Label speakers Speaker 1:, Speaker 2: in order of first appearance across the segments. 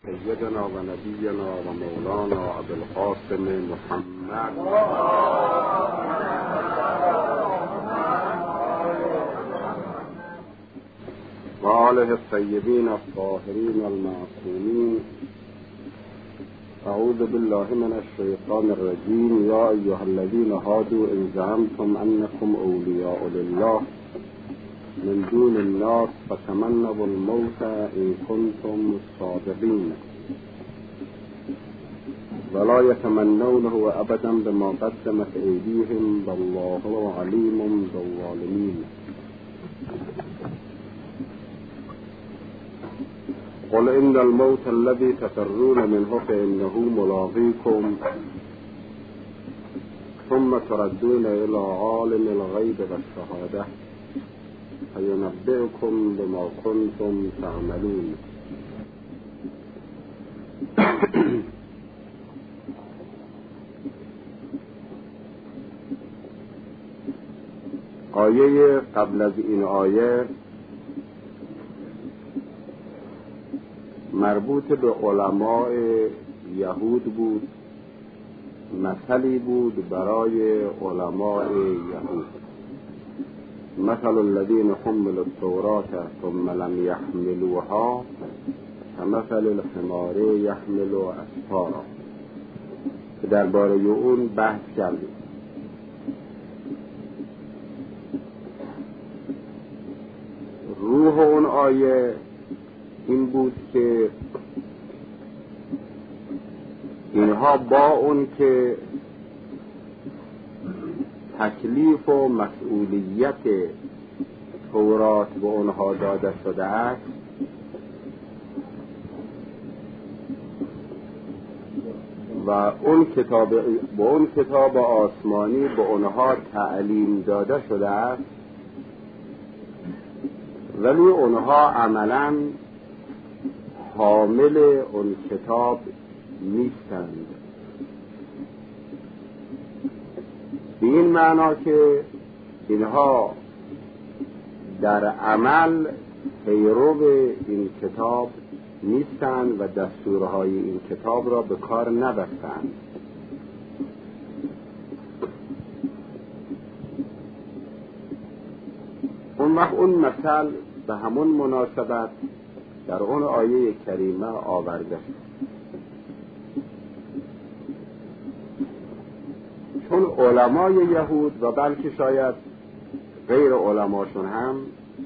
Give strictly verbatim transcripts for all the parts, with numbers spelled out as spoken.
Speaker 1: سیدنا و نبینا و مولانا ابوالقاسم محمد و آله الطیبین الطاهرین المعصومین. اعوذ بالله من الشیطان الرجیم. یا ایها الذین هادوا ان زعمتم انکم اولیاء لله من دون الناس فتمنوا الموت ان کنتم صادقین ولا يتمنونه ابدا بما قدمت ایدیهم والله علیم بالظالمین. قل ان الموت الذي تفرون منه فانه ملاقيكم ثم تردون الى عالم الغيب والشهاده فینبئکم بما کنتم تعملون. آیه قبل از این آیه مربوط به علماء یهود بود، مثلی بود برای علماء یهود. مثل الذين حملوا التوراة ثم لم يحملوها كمثل الحمار يحمل اسفارا، که درباره اون بحث کردیم. روح اون آیه این بود که اینها با اون که تکلیف و مسئولیت تورات به اونها داده شده است، و اون کتاب با اون کتاب آسمانی به اونها تعلیم داده شده است، ولی اونها عملاً حامل اون کتاب نیستند. به این معنا که اینها در عمل پیرو این کتاب نیستند و دستورهای این کتاب را به کار نبستند. اون وقت اون مثل به همون مناسبت در اون آیه کریمه آورده شد، چون علمای یهود و بلکه شاید غیر علماشون هم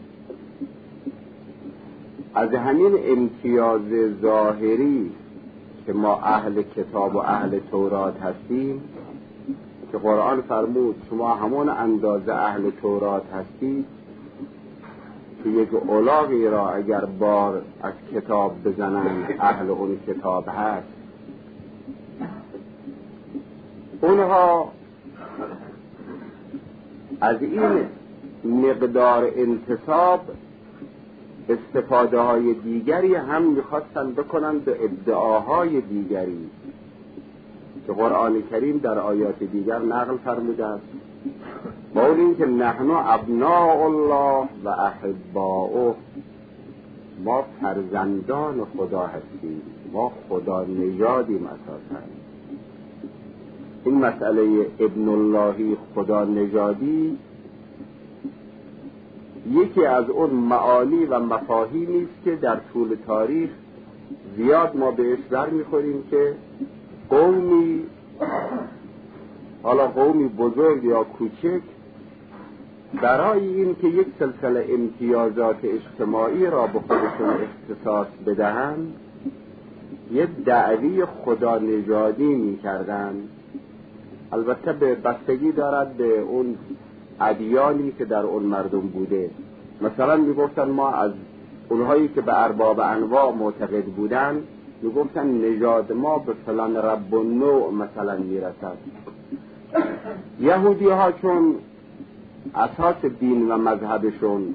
Speaker 1: از همین امتیاز ظاهری که ما اهل کتاب و اهل تورات هستیم، که قرآن فرمود شما همون اندازه اهل تورات هستید، که یک الاغی را اگر بار از کتاب بزنند اهل اون کتاب هست. اونها از این مقدار انتصاب استفاده های دیگری هم میخواستن بکنن به ادعاهای دیگری که قرآن کریم در آیات دیگر نقل فرموده است. با اون این که نحن ابناء الله و احباؤه، ما فرزندان خدا هستیم، ما خدا نژادیم. اساساً این مسئله ابن اللهی، خدا نژادی، یکی از اون معانی و مفاهیمی است که در طول تاریخ زیاد ما بهش بر میخوریم که قومی، حالا قومی بزرگ یا کوچک، برای این که یک سلسله امتیازات اجتماعی را به خودشون اختصاص بدهند یک دعوی خدا نژادی میکردند. البته به بستگی دارد به اون ادیانی که در اون مردم بوده. مثلا میگفتن ما از اونهایی که به ارباب انواع معتقد بودن میگفتن نژاد ما به فلان رب و نوع مثلا میرسد. یهودی ها چون اساس دین و مذهبشون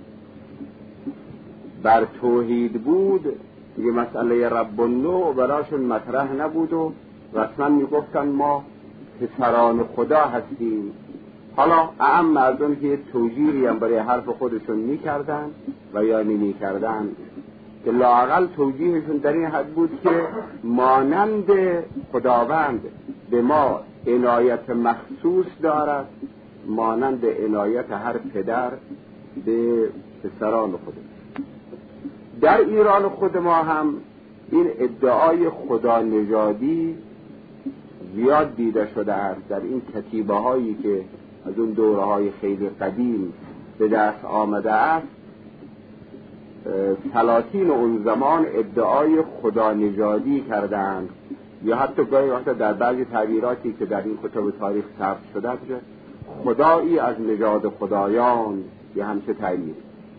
Speaker 1: بر توحید بود، یه مسئله رب و نوع براشون مطرح نبود و رسما میگفتن ما پسران خدا هستیم. حالا اعم مردم که توجیهی هم برای حرف خودشون میکردن و یا نمیکردن که لااقل توجیهشون در این حد بود که مانند خداوند به ما عنایت مخصوص دارد، مانند عنایت هر پدر به پسران خود. در ایران خود ما هم این ادعای خدا نژادی زیاد دیده شده است. در این کتیبه هایی که از اون دوره های خیلی قدیم به دست آمده است، سلاطین اون زمان ادعای خدا نژادی کردند، یا حتی گاهی وقتا در بعضی تعبیراتی که در این کتب تاریخ ثبت شده است خدایی از نژاد خدایان یا همچه تعبیر.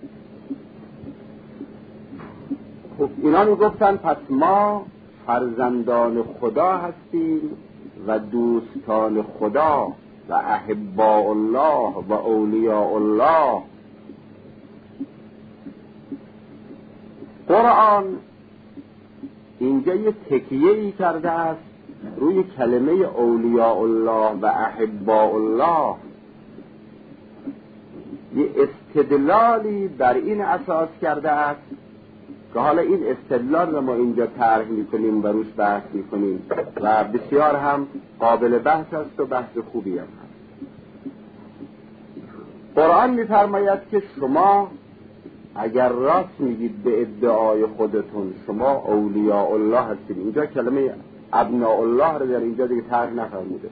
Speaker 1: خب اینا میگفتن پس ما فرزندان خدا هستیم و دوستان خدا و احباء الله و اولیاء الله. قرآن اینجا یه تکیه‌ای کرده است روی کلمه اولیاء الله و احباء الله، یه استدلالی بر این اساس کرده است که حالا این استدلال رو ما اینجا طرح می‌کنیم و روش بحث می‌کنیم و بسیار هم قابل بحث است و بحث خوبی هم هست. قرآن می‌فرماید که شما اگر راست میگید به ادعای خودتون شما اولیاء الله هستید، اینجا کلمه ابناء الله رو در اینجا دیگه طرح نفرموده.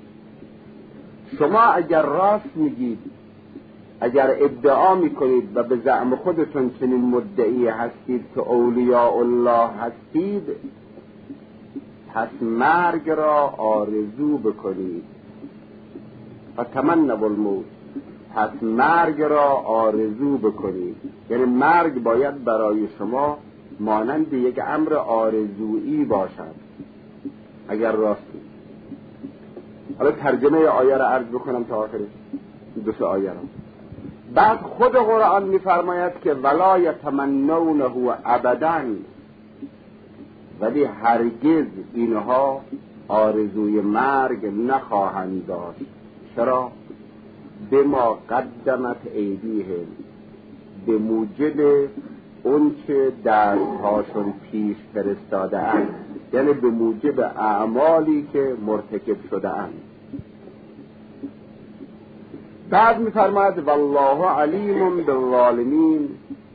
Speaker 1: شما اگر راست میگید، اگر ادعا میکنید و به زعم خودتون چنین مدعی هستید که اولیاء الله هستید، پس مرگ را آرزو بکنید و تمنوا الموت، پس مرگ را آرزو بکنید. یعنی مرگ باید برای شما مانند یک امر آرزویی باشد اگر راستی. حالا ترجمه آیه را عرض بکنم تا آخرش، دو سه آیه را. بعد خود قرآن می‌فرماید که ولا یتمنونه ابدا، ولی هرگز اینها آرزوی مرگ نخواهند داشت. چرا؟ بما قدمت ایدیهم، به موجب اون که دستهاشون پیش فرستاده اند، یعنی به موجب اعمالی که مرتکب شده اند. بعد می‌فرماید والله علیم بالظالمین،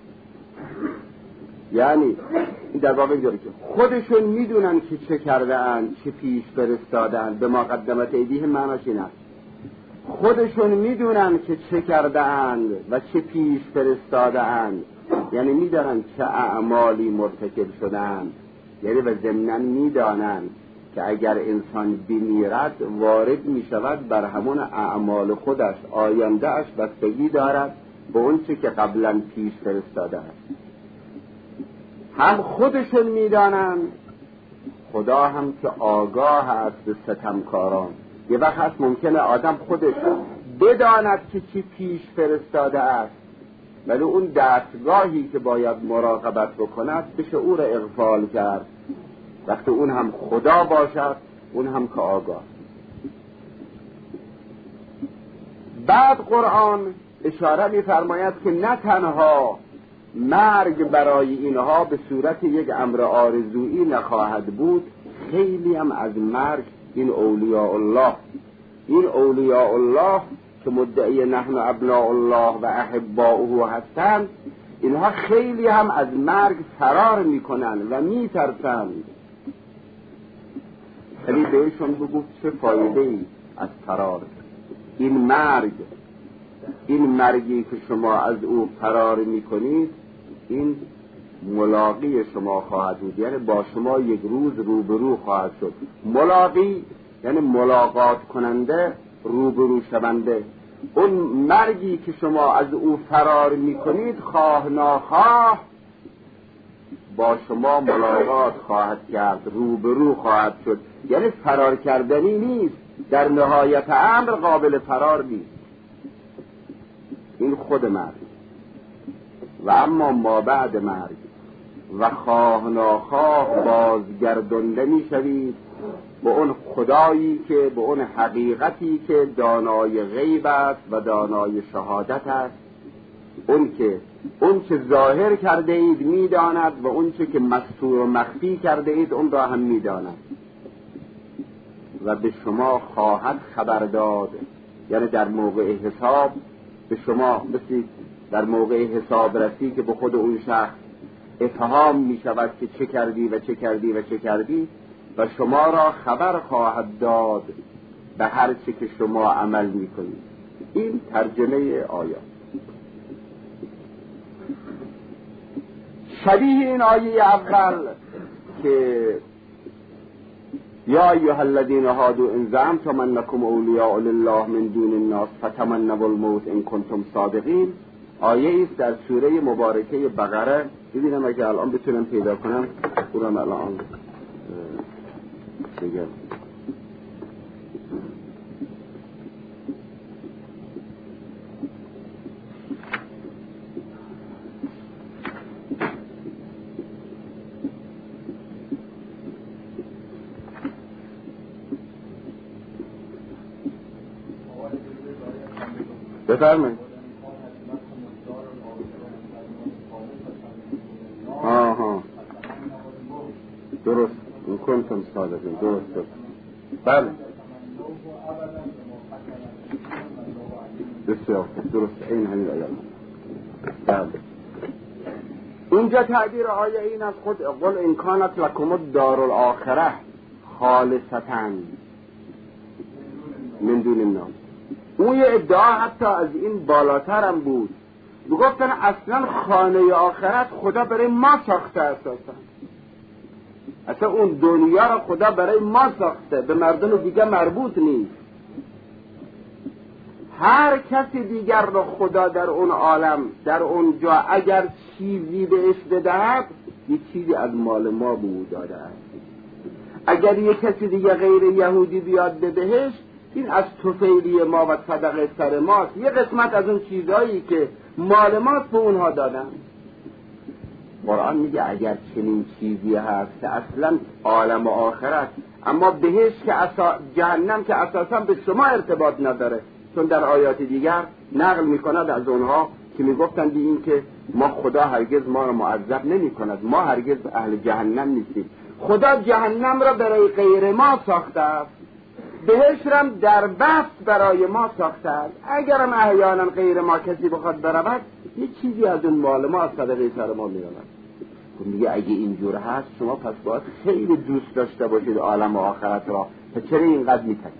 Speaker 1: یعنی در واقع اینجوری که خودشون میدونن که چه کرده اند، چه پیش فرستاده اند. به ما قدمت ایدیهم معناش این است خودشون میدونن که چه کرده اند و چه پیش فرستاده اند، یعنی میدونن چه اعمالی مرتکب شده اند، یعنی و ضمناً میدانند که اگر انسان بمیرد وارد میشود بر همون اعمال خودش، آینده اش بستگی دارد به اون چه که قبلا پیش فرستاده است. هم خودشون میدانند، خدا هم که آگاه است به ستمکاران. یه وقت هست ممکنه آدم خودش بداند که چی پیش فرستاده است، ولی اون دستگاهی که باید مراقبت بکند بشه او را اغفال کرد، وقتی اون هم خدا باشد، اون هم که آگاه. بعد قرآن اشاره می‌فرماید که نه تنها مرگ برای اینها به صورت یک امر آرزویی نخواهد بود، خیلی هم از مرگ این اولیاء الله، این اولیاء الله که مدعی نحن ابناء الله و احباؤه هستند، اینها خیلی هم از مرگ فرار میکنن و میترسند. ولی بهشون بگو چه فایده ای از فرار؟ این مرگ، این مرگی که شما از او فرار میکنید، این ملاقی شما خواهد بود، یعنی با شما یک روز روبرو خواهد شد. ملاقی یعنی ملاقات کننده، روبرو شونده. اون مرگی که شما از او فرار میکنید خواه ناخواه با شما ملاقات خواهد کرد، روبرو خواهد شد، یعنی فرار کردنی نیست، در نهایت امر قابل فرار نیست. این خود مرگ. و اما ما بعد مرگ و خواه ناخواه بازگردانده میشوید به اون خدایی که، به اون حقیقتی که دانای غیب است و دانای شهادت است، اون که اون چه ظاهر کرده اید میداند و اون چه که مستور و مخفی کرده اید اون را هم میداند و به شما خواهد خبر داد. یعنی در موقع حساب به شما مثل در موقع حساب رسی که به خود اون شخص افهام می شود که چه کردی و چه کردی و چه کردی و شما را خبر خواهد داد به هر چه که شما عمل می کنید. این ترجمه آیات. شبیه این آیه اول که یا ایها الذین هادوا ان زعمتم انکم اولیاء لله من دون الناس فتمنوا الموت ان کنتم صادقین، آیه است در سوره مبارکه بقره. ببینم اگه الان بتونم پیدا کنم اونم الان بگم. بفرمایید. آها درست، این کنتم صادقین، درست درست. بله بسیار درست، این همین آیه. بله اینجا تعبیر آیه این از خود قل ان کانت لکم الدار الاخره خالصة من دون الناس. اون یه ادعا حتی از این بالاتر هم بود، میگفتن اصلا خانه آخرت خدا برای ما ساخته، اساسا اصلا اون دنیا را خدا برای ما ساخته، به مردم دیگه مربوط نیست. هر کسی دیگر را خدا در اون عالم در اون جا اگر چیزی بهش بدهد یه چیزی از مال ما به او داده است. اگر یه کسی دیگه غیر یهودی بیاد به بهشت، این از طفیلی ما و صدقه سر ماست، یه قسمت از اون چیزهایی که مال ماست به اونها دادن. قرآن میگه اگر چنین چیزی هست که اصلا عالم و آخرت، اما بهشت که اسا... جهنم که اساسا به شما ارتباط نداره، چون در آیات دیگر نقل میکند از اونها که میگفتند این که ما خدا هرگز ما را معذب نمی کند، ما هرگز اهل جهنم نیستیم، خدا جهنم را برای غیر ما ساخته است، بهشت را در بست برای ما ساخته است. اگرم احیانا غیر ما کسی بخواد برود، یه چیزی از اون مال ما از صدقه سر ما میرود. میگه اگه اینجور هست شما پس باید خیلی دوست داشته باشید عالم و آخرت را، تا چرا اینقدر میتکنید؟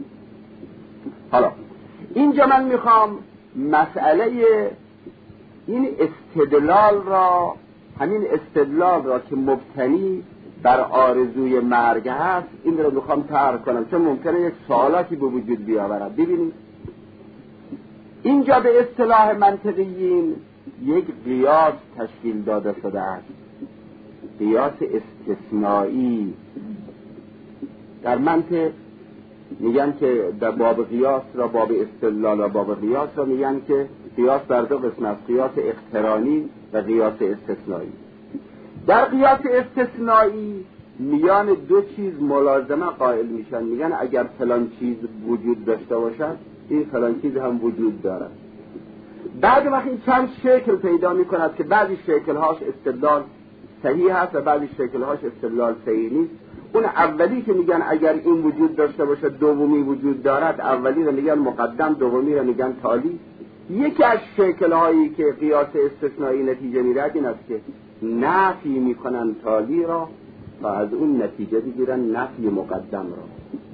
Speaker 1: حالا اینجا من میخوام مسئله این استدلال را، همین استدلال را که مبتنی بر آرزوی مرگ هست، این رو میخوام طرح کنم، چون ممکنه یک سوالاتی به وجود بیاورد. ببینید اینجا به اصطلاح منطقیین یک قیاس تشکیل داده شده است، قیاس استثنایی. در منطق میگن که در باب قیاس را، باب استدلال و باب قیاس را میگن که قیاس بر دو قسم است، قیاس اقترانی و قیاس استثنایی. در قیاس استثنایی میان دو چیز ملازمه قائل میشن، میگن اگر فلان چیز وجود داشته باشد این فلان چیز هم وجود دارد. بعد وقتی چند شکل پیدا میکند که بعضی شکلهاش استدلال صحیح هست و بعضی شکلهاش استدلال صحیح نیست. اون اولی که میگن اگر این وجود داشته باشه دومی وجود دارد، اولی رو میگن مقدم، دومی رو میگن تالی. یکی از شکلهایی که قیاس استثنایی نتیجه میدهد این است که نفی میکنن تالی را و از اون نتیجه بگیرن نفی مقدم را.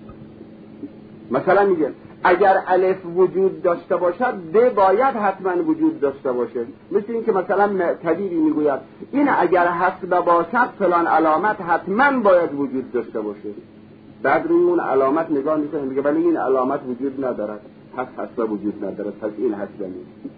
Speaker 1: مثلا میگن اگر الف وجود داشته باشد ب باید حتما وجود داشته باشه. مثل این که مثلا طبیبی میگوید این اگر حسب باشد فلان علامت حتما باید وجود داشته باشه، بعد روی اون علامت نگاه میکنه میگه ولی این علامت وجود ندارد، پس حسب وجود ندارد، پس این حسب نیست.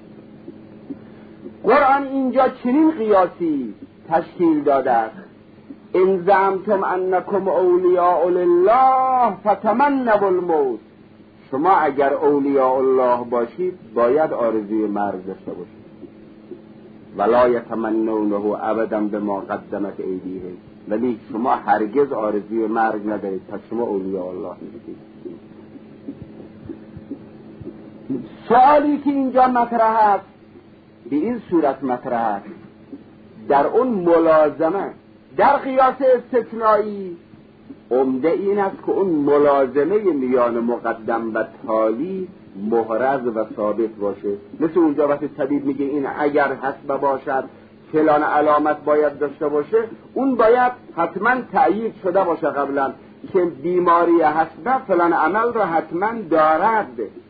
Speaker 1: قرآن اینجا چنین قیاسی تشکیل داده است: ان زعمتم انکم اولیاء لله فتمنوا الموت. شما اگر اولیاء الله باشید باید آرزوی مرگ داشته باشید. ولا یتمنونه ابدا بما قدمت ایدیهم. ولی شما هرگز آرزوی مرگ ندارید، پس شما اولیاء الله نیستید. سوالی که اینجا مطرح است به این صورت مطرح است، در اون ملازمه در قیاس استثنایی عمده این است که اون ملازمه میان مقدم و تالی محرز و ثابت باشه. مثل اونجا وقتی طبیب میگه این اگر حسب باشد فلان علامت باید داشته باشه، اون باید حتما تأیید شده باشه قبلا که بیماری حسب فلان عمل را حتما دارد.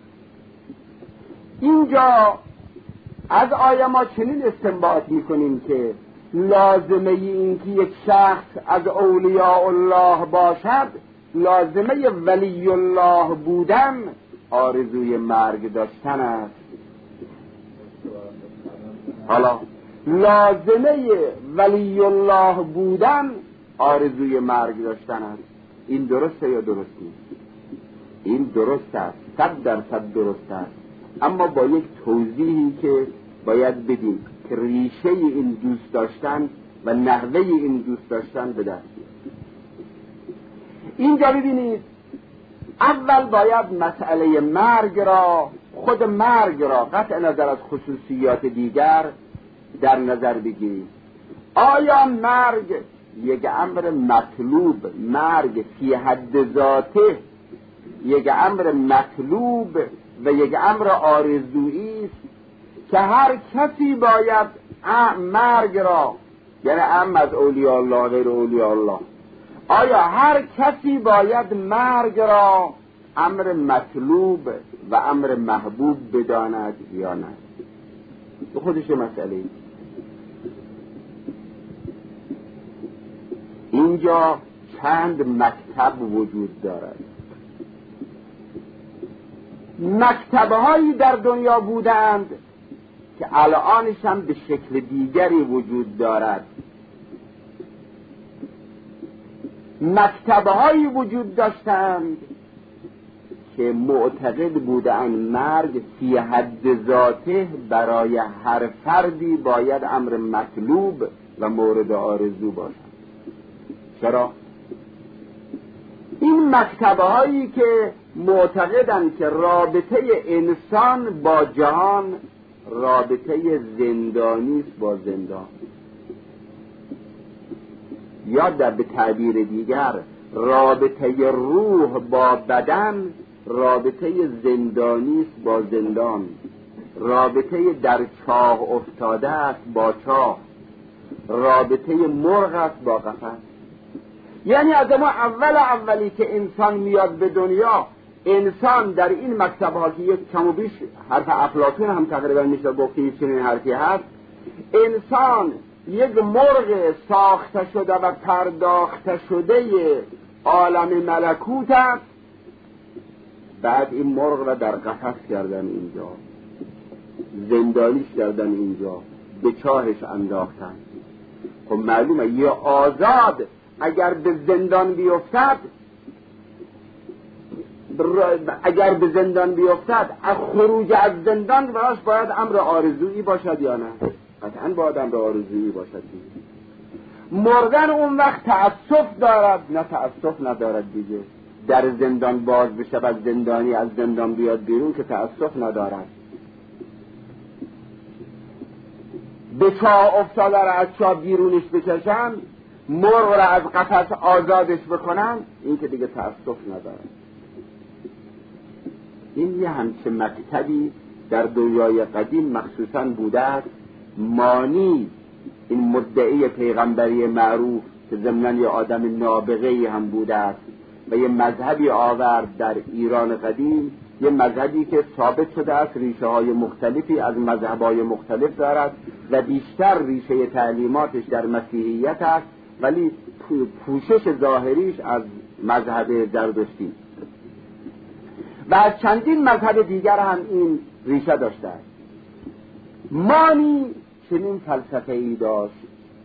Speaker 1: اینجا از آیه ما چنین استنباط میکنیم که لازمه این که یک شخص از اولیاء الله باشد، لازمه ولی الله بودن آرزوی مرگ داشتن است. حالا لازمه ولی الله بودن آرزوی مرگ داشتن است. این درسته یا درست نیست؟ این درست است، صد درصد درست است، اما با یک توضیحی که باید بدیم که ریشه این دوست داشتن و نحوه این دوست داشتن به دست بیاد. اینجا ببینید، اول باید مسئله مرگ را، خود مرگ را قطع نظر از خصوصیات دیگر در نظر بگیریم. آیا مرگ یک امر مطلوب، مرگ فی حد ذاته یک امر مطلوب و یک امر آرزویی است که هر کسی باید مرگ را، یعنی ام از اولیاء الله غیر اولیاء الله، آیا هر کسی باید مرگ را امر مطلوب و امر محبوب بداند یا نه؟ به خودش مسئله. اینجا چند مکتب وجود دارد. مکتب‌هایی در دنیا بودند که الانش هم به شکل دیگری وجود دارد. مکتب‌هایی وجود داشتند که معتقد بودند مرگ فی حد ذاته برای هر فردی باید امر مطلوب و مورد آرزو باشد. چرا؟ این مکتب‌هایی که معتقدند که رابطه انسان با جهان رابطه زندانی است با زندان، یا در به تعبیر دیگر رابطه روح با بدن رابطه زندانی است با زندان، رابطه در چاه افتاده است با چاه، رابطه مرغ است با قفس. یعنی از ما اول اولی که انسان میاد به دنیا، انسان در این مکتب ها که یک کم و بیش حرف افلاطون هم تقریبا میشه گفت که چنین حرفی هست، انسان یک مرغ ساخته شده و پرداخته شده عالم ملکوت است. بعد این مرغ را در قفس کردن، اینجا زندانیش کردن، اینجا به چاهش انداختن. خب معلومه یه آزاد اگر به زندان بیفتد، اگر به زندان بیفتد از خروج از زندان براش باید امر آرزویی باشد یا نه؟ قطعا باید امر آرزویی باشد. مردن اون وقت تأسف دارد نه تأسف ندارد دیگه. در زندان باز بشه و زندانی از زندان بیاد بیرون که تأسف ندارد. به چاه افتاده را از چاه بیرونش بکشن، مرغ را از قفس آزادش بکنن، این که دیگه تأسف ندارد. این یه همچه مکتبی در دنیای قدیم مخصوصاً بوده است. مانی این مدعی پیغمبری معروف که ضمناً یه آدم نابغه‌ای هم بوده است و یه مذهبی آورد در ایران قدیم، یه مذهبی که ثابت شده است ریشه های مختلفی از مذهب‌های مختلف دارد و بیشتر ریشه تعلیماتش در مسیحیت است، ولی پوشش ظاهریش از مذهب زرتشتی و از چندین مذهب دیگر هم این ریشه داشته است. مانی چنین فلسفه ای داشت،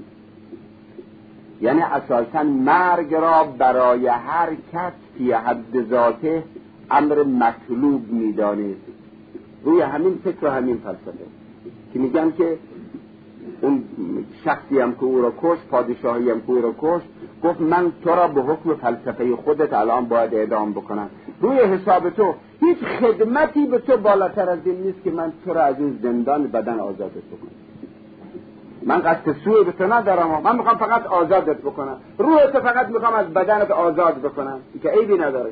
Speaker 1: یعنی اساساً مرگ را برای هر کس فی حد ذاته امر مطلوب می‌دانست. روی همین فکر و همین فلسفه که میگن که اون شخصی هم که او را کشت، پادشاهی هم که او را کشت، گفت من تو را به حکم فلسفه خودت الان باید اعدام بکنم. روی حساب تو هیچ خدمتی به تو بالاتر از این نیست که من تو را از این زندان بدن آزادت بکنم. من قصد سوی به تو ندارم، من میخوام فقط آزادت بکنم. روح تو فقط میخوام از بدنت آزاد بکنم که عیبی نداره.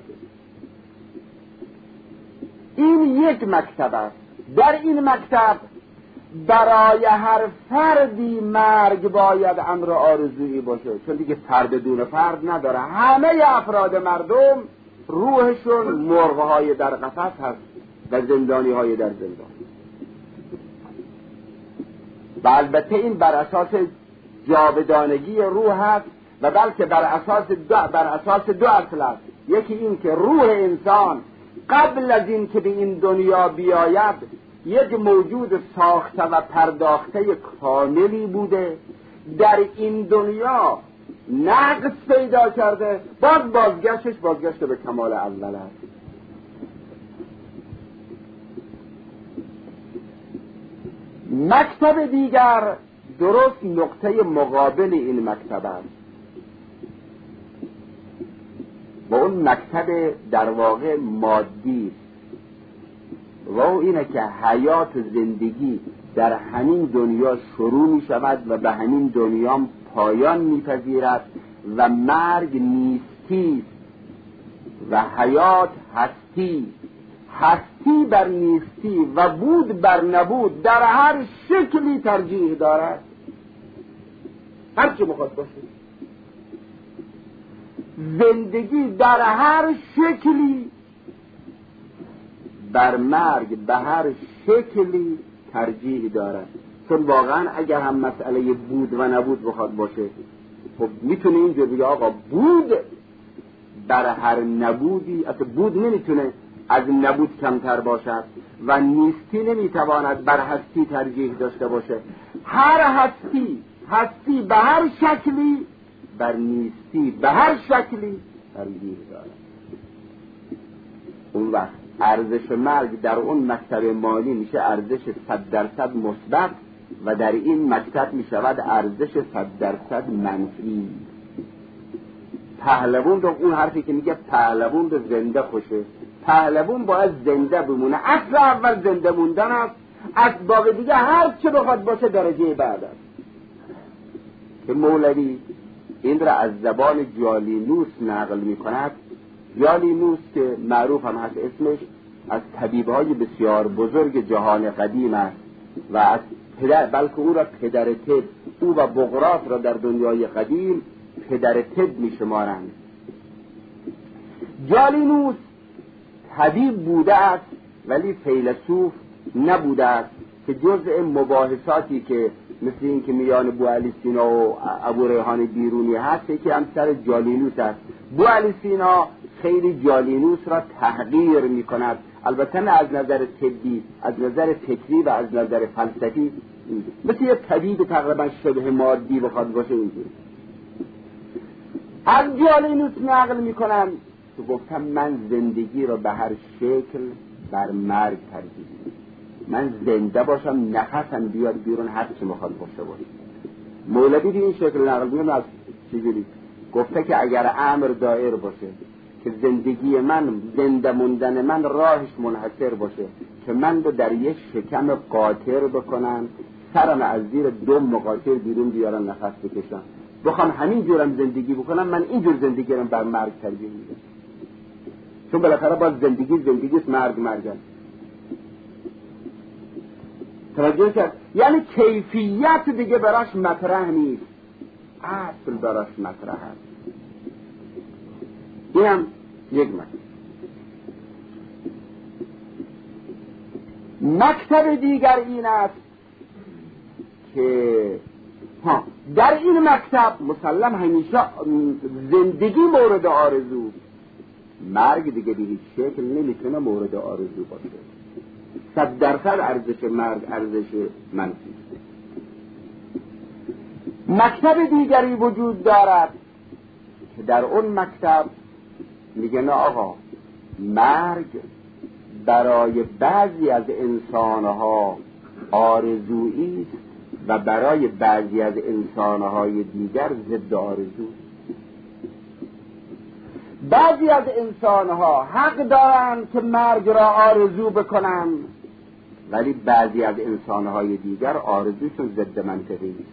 Speaker 1: این یک مکتب است. در این مکتب برای هر فردی مرگ باید امر آرزویی باشه، چون دیگه فرد دون فرد نداره. همه افراد مردم روحشون مرغ‌های در قفس هست و زندانی‌های در زندان. و البته این بر اساس جاودانگی روح هست و بلکه بر اساس دو بر اساس دو اصل است. یکی این که روح انسان قبل از این که به این دنیا بیاید یک موجود ساخته و پرداخته کاملی بوده، در این دنیا نقص پیدا کرده، باز بازگشتش بازگشت به کمال اول است. مکتب دیگر درست نقطه مقابل این مکتب است و اون مکتب در واقع مادی است و اون اینه که حیات و زندگی در همین دنیا شروع می شود و به همین دنیا پایان می پذیرد و مرگ نیستی و حیات هستی، هستی بر نیستی و بود بر نبود در هر شکلی ترجیح دارد، هر چی بخواد باشه. زندگی در هر شکلی بر مرگ به هر شکلی ترجیح دارد. چون واقعا اگر هم مسئله بود و نبود بخواد باشه، خب میتونه اینجا بگه آقا بود بر هر نبودی، اصلا بود نمیتونه از نبود کمتر باشد و نیستی نمیتواند بر هستی ترجیح داشته باشه. هر هستی هستی به هر شکلی بر نیستی به هر شکلی ترجیح دارد. اون وقت ارزش مرگ در اون مکتب مالی میشه ارزش صد درصد مثبت و در این مکتب میشود ارزش صد درصد منفی. پهلوان رو اون حرفی که میگه پهلوان رو زنده خوشه، پهلوان باید زنده بمونه. اصل اول زنده موندن است، اسباب دیگه هر چه بخواد باشه درجه بعد است. که مولوی این را از زبان جالینوس نقل میکند. جالینوس که معروف هم هست اسمش، از طبیبهای بسیار بزرگ جهان قدیم است و از پدر، بلکه او را پدر طب، او و بقراط را در دنیای قدیم پدر طب می شمارند. جالینوس طبیب بوده است ولی فیلسوف نبوده است، که جزء مباحثاتی که مثل این که میان بوعلی سینا و ابو ریحان بیرونی هست که هم سر جالینوس است. بوعلی سینا خیلی جالینوس را تحقیر می کند، البته نه از نظر طبی، از نظر فکری و از نظر فلسفی، مثل یک طبیب تقریبا شبه مادی بخواد باشه. اینجوری از جالینوس نقل می کنم که گفتم من زندگی را به هر شکل بر مرگ ترجیح میدم. من زنده باشم، نفسم بیاد بیرون، هر چی میخواد باشه باشه. مولوی به این شکل نقل میکنه. از چجوری گفته که اگر امر دایر باشه که زندگی من، زنده موندن من راهش منحصر باشه که من رو در یک شکم قاطر بکنن، سرم از زیر دم قاطر بیرون بیارن، نفس بکشن، بخوام همین جورم زندگی بکنم، من اینجور زندگی رو بر مرگ ترجیح میدم. چون بالاخره باز زندگی زندگیست، مرگ مرگ است. توجه کرد؟ یعنی کیفیت دیگه براش مطرح نیست، اصل براش مطرح است. این هم یک مکتب. مکتب دیگر این است که ها در این مکتب مسلم همیشه زندگی مورد آرزو، مرگ دیگه به هیچ شکل نمیتونه مورد آرزو باشه. صد درصد ارزش مرگ ارزش منفی. مکتب دیگری وجود دارد که در اون مکتب میگه نه آقا، مرگ برای بعضی از انسانها آرزویی است و برای بعضی از انسانهای دیگر ضد آرزو. بعضی از انسانها حق دارند که مرگ را آرزو بکنند، ولی بعضی از انسانهای دیگر آرزوشون ضد منطقی است.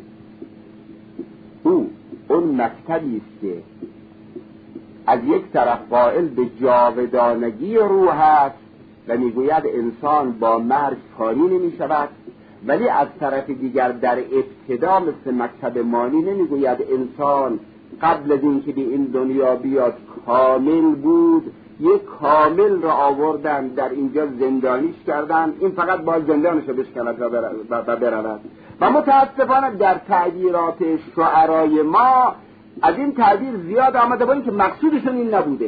Speaker 1: او اون مکتبی است که از یک طرف قائل به جاودانگی روح است و میگوید انسان با مرگ کاری نمی شود، ولی از طرف دیگر در ابتدا مثل مکتب مانی نمیگوید انسان قبل از اینکه به این دنیا بیاد کامل بود، یک کامل را آوردن در اینجا زندانیش کردن، این فقط باید زندانش رو بشکند و برود. و متاسفانه در تعبیرات شعرای ما از این تعبیر زیاد آمده، با این که مقصودشون این نبوده.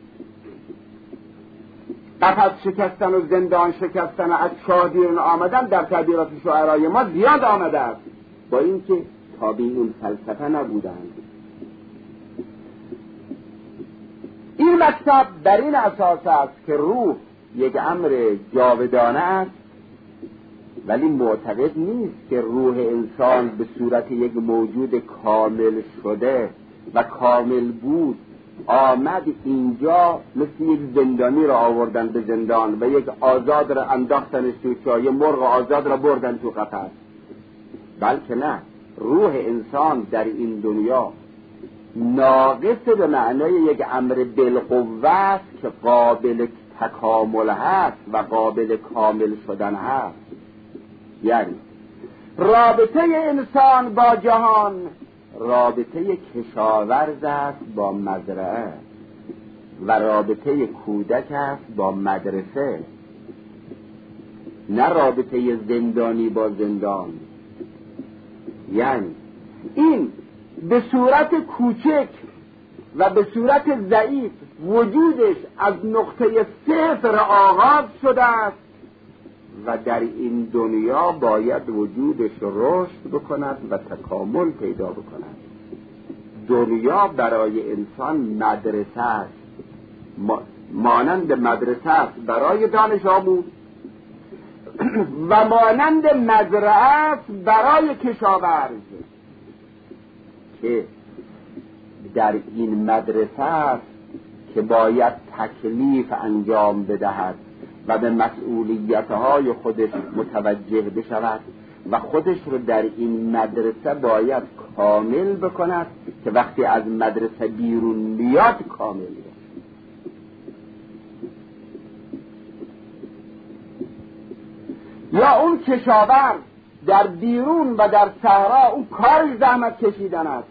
Speaker 1: قفس شکستن و زندان شکستن و از چاه بیرون آمدن در تعبیرات شعرای ما زیاد آمده است، با این که تابع اون فلسفه نبودند. این مکتب در این اساس است که روح یک امر جاودانه است، ولی معتقد نیست که روح انسان به صورت یک موجود کامل شده و کامل بود آمد اینجا مثل یک زندانی را آوردن به زندان و یک آزاد را انداختنش تو چاه، یک مرغ آزاد را بردن تو قفس. بلکه نه، روح انسان در این دنیا ناقص به معنای یک امر بالقوه است که قابل تکامل هست و قابل کامل شدن هست. یعنی رابطه انسان با جهان رابطه کشاورز است با مزرعه و رابطه کودک است با مدرسه، نه رابطه زندانی با زندان. یعنی این به صورت کوچک و به صورت ضعیف وجودش از نقطه صفر آغاز شده است و در این دنیا باید وجودش رشد بکند و تکامل پیدا بکند. دنیا برای انسان مدرسه است، مانند مدرسه است برای دانش آموز و مانند مزرعه است برای کشاورز که در این مدرسه است که باید تکلیف انجام بدهد و به مسئولیتهای خودش متوجه بشود و خودش رو در این مدرسه باید کامل بکند که وقتی از مدرسه بیرون میاد کامل باشه. یا اون کشاورز در بیرون و در صحرا اون کار زحمت کشیدن است،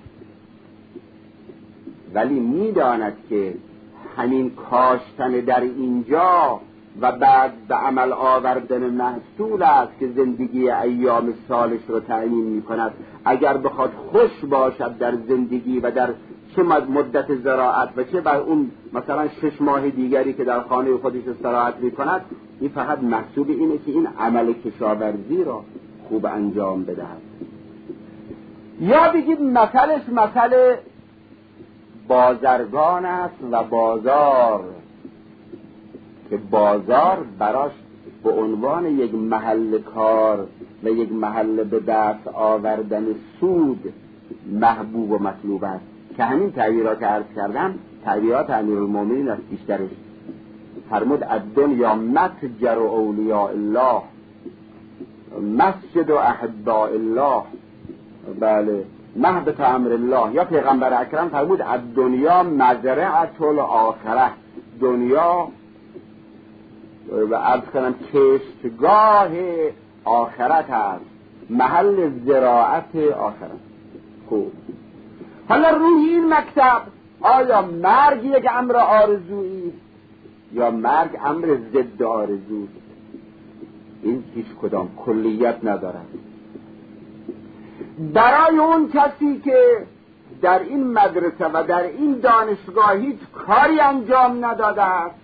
Speaker 1: ولی میداند که همین کاشتن در اینجا و بعد به عمل آوردن محصول است که زندگی ایام سالش رو تعیین می کند. اگر بخواد خوش باشد در زندگی و در چه مدت زراعت و چه بر اون مثلا شش ماه دیگری که در خانه خودش استراحت می کند، این فقط محصول اینه که این عمل کشاورزی را خوب انجام بدهد. یا بگید مثلش مثل بازرگان است و بازار، که بازار براش به عنوان یک محل کار و یک محل به دست آوردن سود محبوب و مطلوب است، که همین تعبیرات عرض کردم تعبیرات امیرالمومنین است. بیشترش فرمود الدنیا متجر اولیاء الله مسجد و احباء الله، بله مهبط امر الله. یا پیغمبر اکرم فرمود الدنیا مزرعة الاخره، دنیا و عرض کنم کشتگاه آخرت است، محل زراعت آخرت. خوب، حالا روی این مکتب آیا مرگ یک امر آرزویی یا مرگ امر ضد آرزوست؟ این هیچ کدام کلیت ندارد. برای اون کسی که در این مدرسه و در این دانشگاه هیچ کاری انجام نداده است،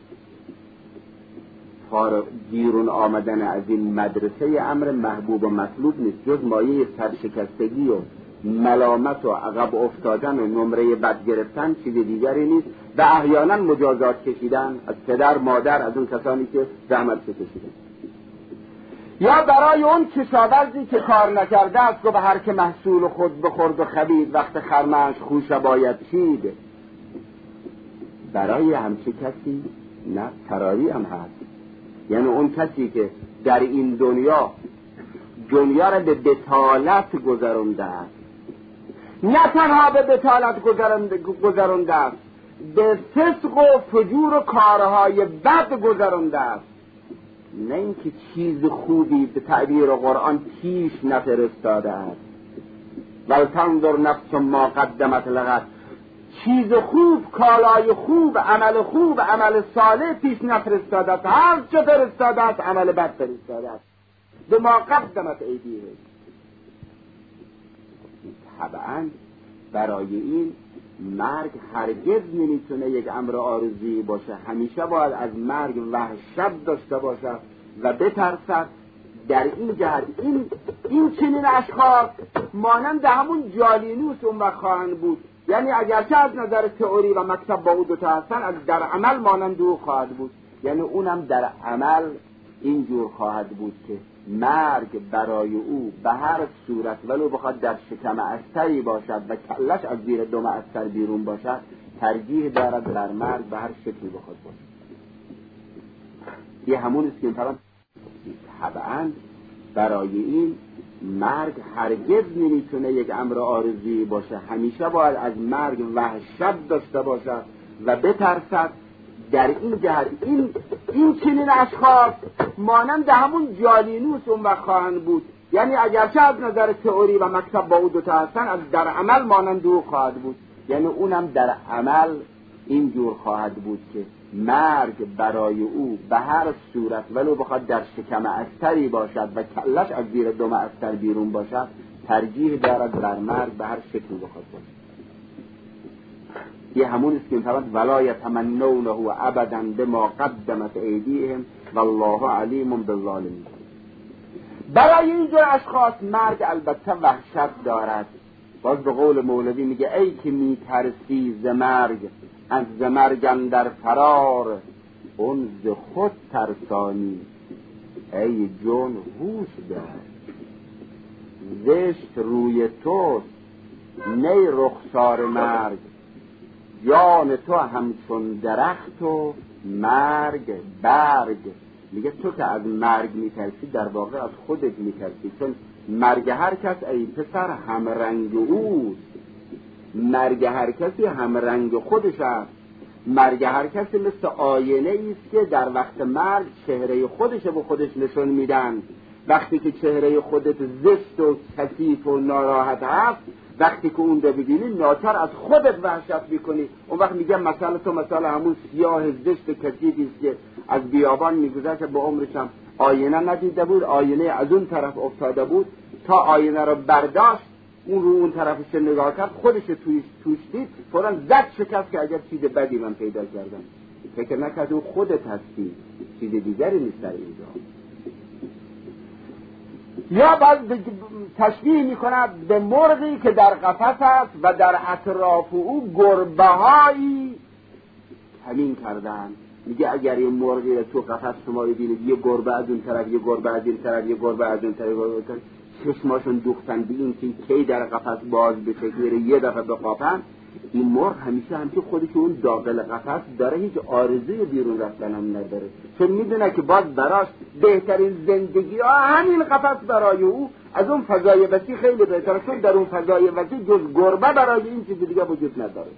Speaker 1: بیرون آمدن از این مدرسه امر محبوب و مطلوب نیست، جز مایه سرشکستگی و ملامت و عقب افتادن و نمره بد گرفتن، چیز دیگری نیست. و احیانا مجازات کشیدن از پدر مادر، از اون کسانی که زحمت کشیدن. یا برای اون کشاورزی که کار نکرده است و به هر که محصول خود بخورد و خرید، وقت خرمش خوشه باید چید. برای همچه کسی نه فراری هم هست. یعنی اون کسی که در این دنیا دنیا را به بطالت گذرانده است، نه تنها به بطالت گذرانده است، به فسق و فجور و کارهای بد گذرانده است. نه اینکه چیز خوبی به تعبیر قرآن پیش نفرستاده است. ولتنظر نفس ما قدمت لغد، چیز خوب، کالای خوب، عمل خوب، عمل صالح پیش نفرستاده است. هر چه فرستاده است عمل بد فرستاده است. به ما قدمت ایدیهم. طبعا برای این مرگ هرگز نمیتونه یک امر آرزویی باشه، همیشه باید از مرگ وحشت داشته باشد و بترسد. در این جهت این این چنین اشخاص مانند همون جالینوس اون وقت خواهند بود. یعنی اگرچه از نظر تئوری و مکتب با او دوتا هستن، از در عمل مانند او خواهد بود. یعنی اونم در عمل اینجور خواهد بود که مرگ برای او به هر صورت ولو بخواد در شکم استری باشد و کلش از زیر دم استر بیرون باشد، ترجیح دارد بر مرگ به هر شکلی بخواد باشد. یه همون است که طبعا طبعا برای این مرگ هرگز نمیتونه یک امر آرزویی باشه، همیشه باید از مرگ وحشت داشته باشد و بترسد. در این جهت این این چنین اشخاص مانند همون جالینوس اون وقت خواهند بود. یعنی اگرچه از نظر تئوری و مکتب با او دوتا هستن، از در عمل مانند او خواهد بود. یعنی اونم در عمل اینجور خواهد بود که مرگ برای او به هر صورت ولو بخواد در شکم استری باشد و کلش از زیر دم استر بیرون باشد، ترجیح دارد بر مرگ به هر شکلی بخواد باشد. یه همون است که طبعا ولا یتمنونه ابدا بما قدمت ایدیهم والله علیم بالظالمین. برای اینجور اشخاص مرگ البته وحشت دارد. باز به قول مولوی میگه ای که میترسی ز مرگ، از ز مرگ اندر فرار، اون ز خود ترسانی ای جون هوش دار. زشت روی توست نی رخسار مرگ، جان تو همچون درخت و مرگ برگ. میگه تو که از مرگ میترسی در واقع از خودت میترسی، چون مرگ هر کس ای پسر هم رنگ اوست. مرگ هر کسی هم رنگ خودش است. مرگ هر کسی مثل آینه ایست که در وقت مرگ چهره خودش به خودش نشون میدن. وقتی که چهره خودت زشت و کثیف و ناراحت هست، وقتی که اون رو ببینی ناچار از خودت وحشت میکنی. اون وقت میگم مثلا تو مثلا همون سیاه زشت کثیفی است که از بیابان میگذشت، به عمرش هم آینه ندیده بود، آینه از اون طرف افتاده بود، تا آینه رو برداشت اون رو اون طرفش نگاه کرد، خودش توش توش دید، فوراً زد شکست که اگر چیز بدی من پیدا کردم. فکر نکرد اون خودت هستی، چیز دیگری نیست در اینجا. یا باز تشبیه میکند به مرغی که در قفس است و در اطراف او گربه هایی همین کردن. میگه اگر این مرغی رو تو قفس شما ببینید، یه گربه از اون طرف، یه گربه از این طرف، یه گربه از اون طرف، چشماشون دوختن به این که کی در قفس باز بشه که یه دفعه بخوابن. این مرغ همیشه همچون خودش اون داخل قفس داره، هیچ آرزوی بیرون رفتن هم نداره، چون میدونه که باز براش بهترین زندگی ها همین قفس برای او از اون فضای وسیع خیلی بهتره، چون در اون فضای وسیع جز گربه برای این چیز دیگه وجود نداره.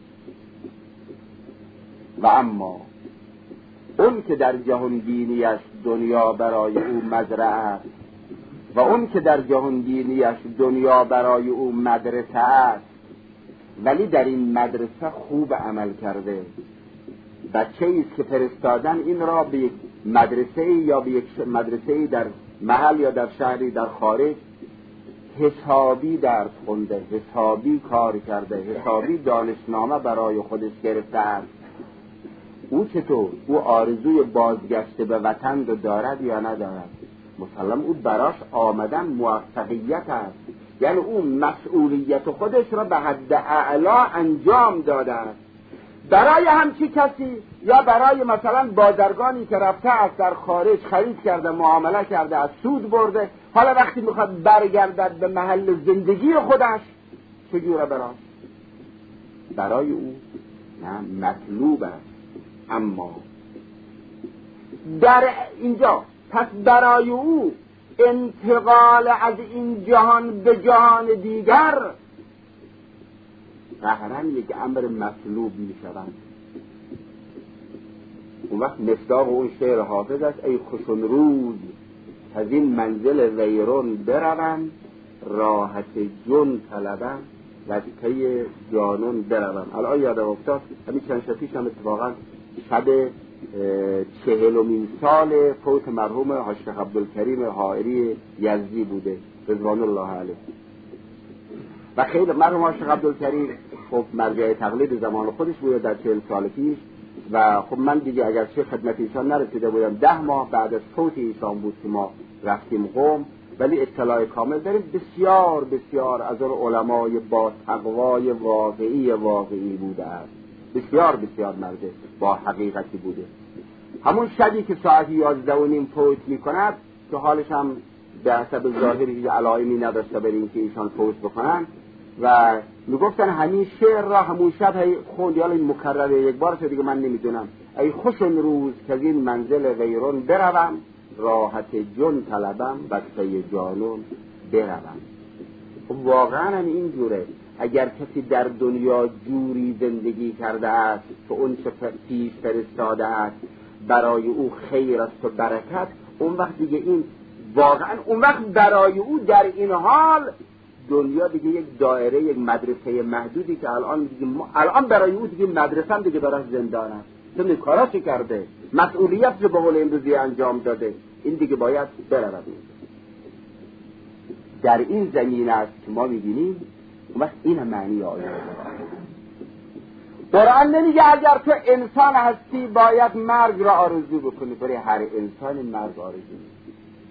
Speaker 1: و اما اون که در جهانگینیش دنیا برای او مزرعه است و اون که در جهانگینیش دنیا برای او مدرسه است، ولی در این مدرسه خوب عمل کرده، بچه ایست که فرستادن این را به یک مدرسه یا به یک مدرسه در محل یا در شهری در خارج، حسابی درس خونده، حسابی کار کرده، حسابی دانشنامه برای خودش گرفته است. او چطور؟ او آرزوی بازگشت به وطن رو دارد یا ندارد؟ مسلم او براش آمدن موفقیت است، یعنی او مسئولیت خودش را به حد اعلا انجام داده است. برای همچی کسی یا برای مثلا بازرگانی که رفته است در خارج خرید کرده، معامله کرده، از سود برده، حالا وقتی میخواد برگردد به محل زندگی خودش چجوره؟ برای برای او نه مطلوب است. اما در اینجا پس برای او انتقال از این جهان به جهان دیگر قهرن یک امر مطلوب می شود. اون وقت مصداق اون شعر حافظ است: ای خوشون روز از این منزل ویرون بروم، راحت جون طلبم و پی جانون بروم. الان یادم افتاد همین چند شب پیش هم اتفاقا شب چهلمین سال فوت مرحوم حاج شیخ عبدالکریم حائری یزدی بوده رضوان الله علیه. و خیلی مرحوم حاج شیخ عبدالکریم خب مرجع تقلید زمان خودش بوده در چهل سال پیش، و خب من دیگه اگر چه خدمت ایشان نرسیده بودم، ده ماه بعد از فوت ایشان بود که ما رفتیم قم، ولی اطلاع کامل داریم بسیار بسیار از اون علمای با تقوای واقعی واقعی بوده است، بسیار بسیار مرد با حقیقتی بوده. همون شبی که ساعت یازده و نیم فوت می کند که حالش هم به حسب ظاهری هیچ علائمی نداشته برای اینکه ایشان فوت بکنن، و میگفتن همین شعر را همون شب خوند، یا این مکرره یک بار دیگه من نمیدونم: ای خوشون روز که از این منزل غیرون بروم، راحت جون طلبم و پی جانون بروم. واقعا هم این جوره. اگر کسی در دنیا جوری زندگی کرده است که اون چه پیش فرستاده است برای او خیر است و برکت، اون وقت دیگه این واقعا اون وقت برای او در این حال دنیا دیگه یک دایره، یک مدرسه محدودی که الان دیگه الان برای او دیگه مدرسه هم دیگه براش زندان است. چون کاراشو کرده، مسئولیت رو به قول امروزی انجام داده، این دیگه باید برود. در این زمین است که ما می‌بینیم اون وقت این معنی آیه قرآن نمیگه اگر تو انسان هستی باید مرگ را آرزو بکنی. برای هر انسان مرگ آرزو نیست.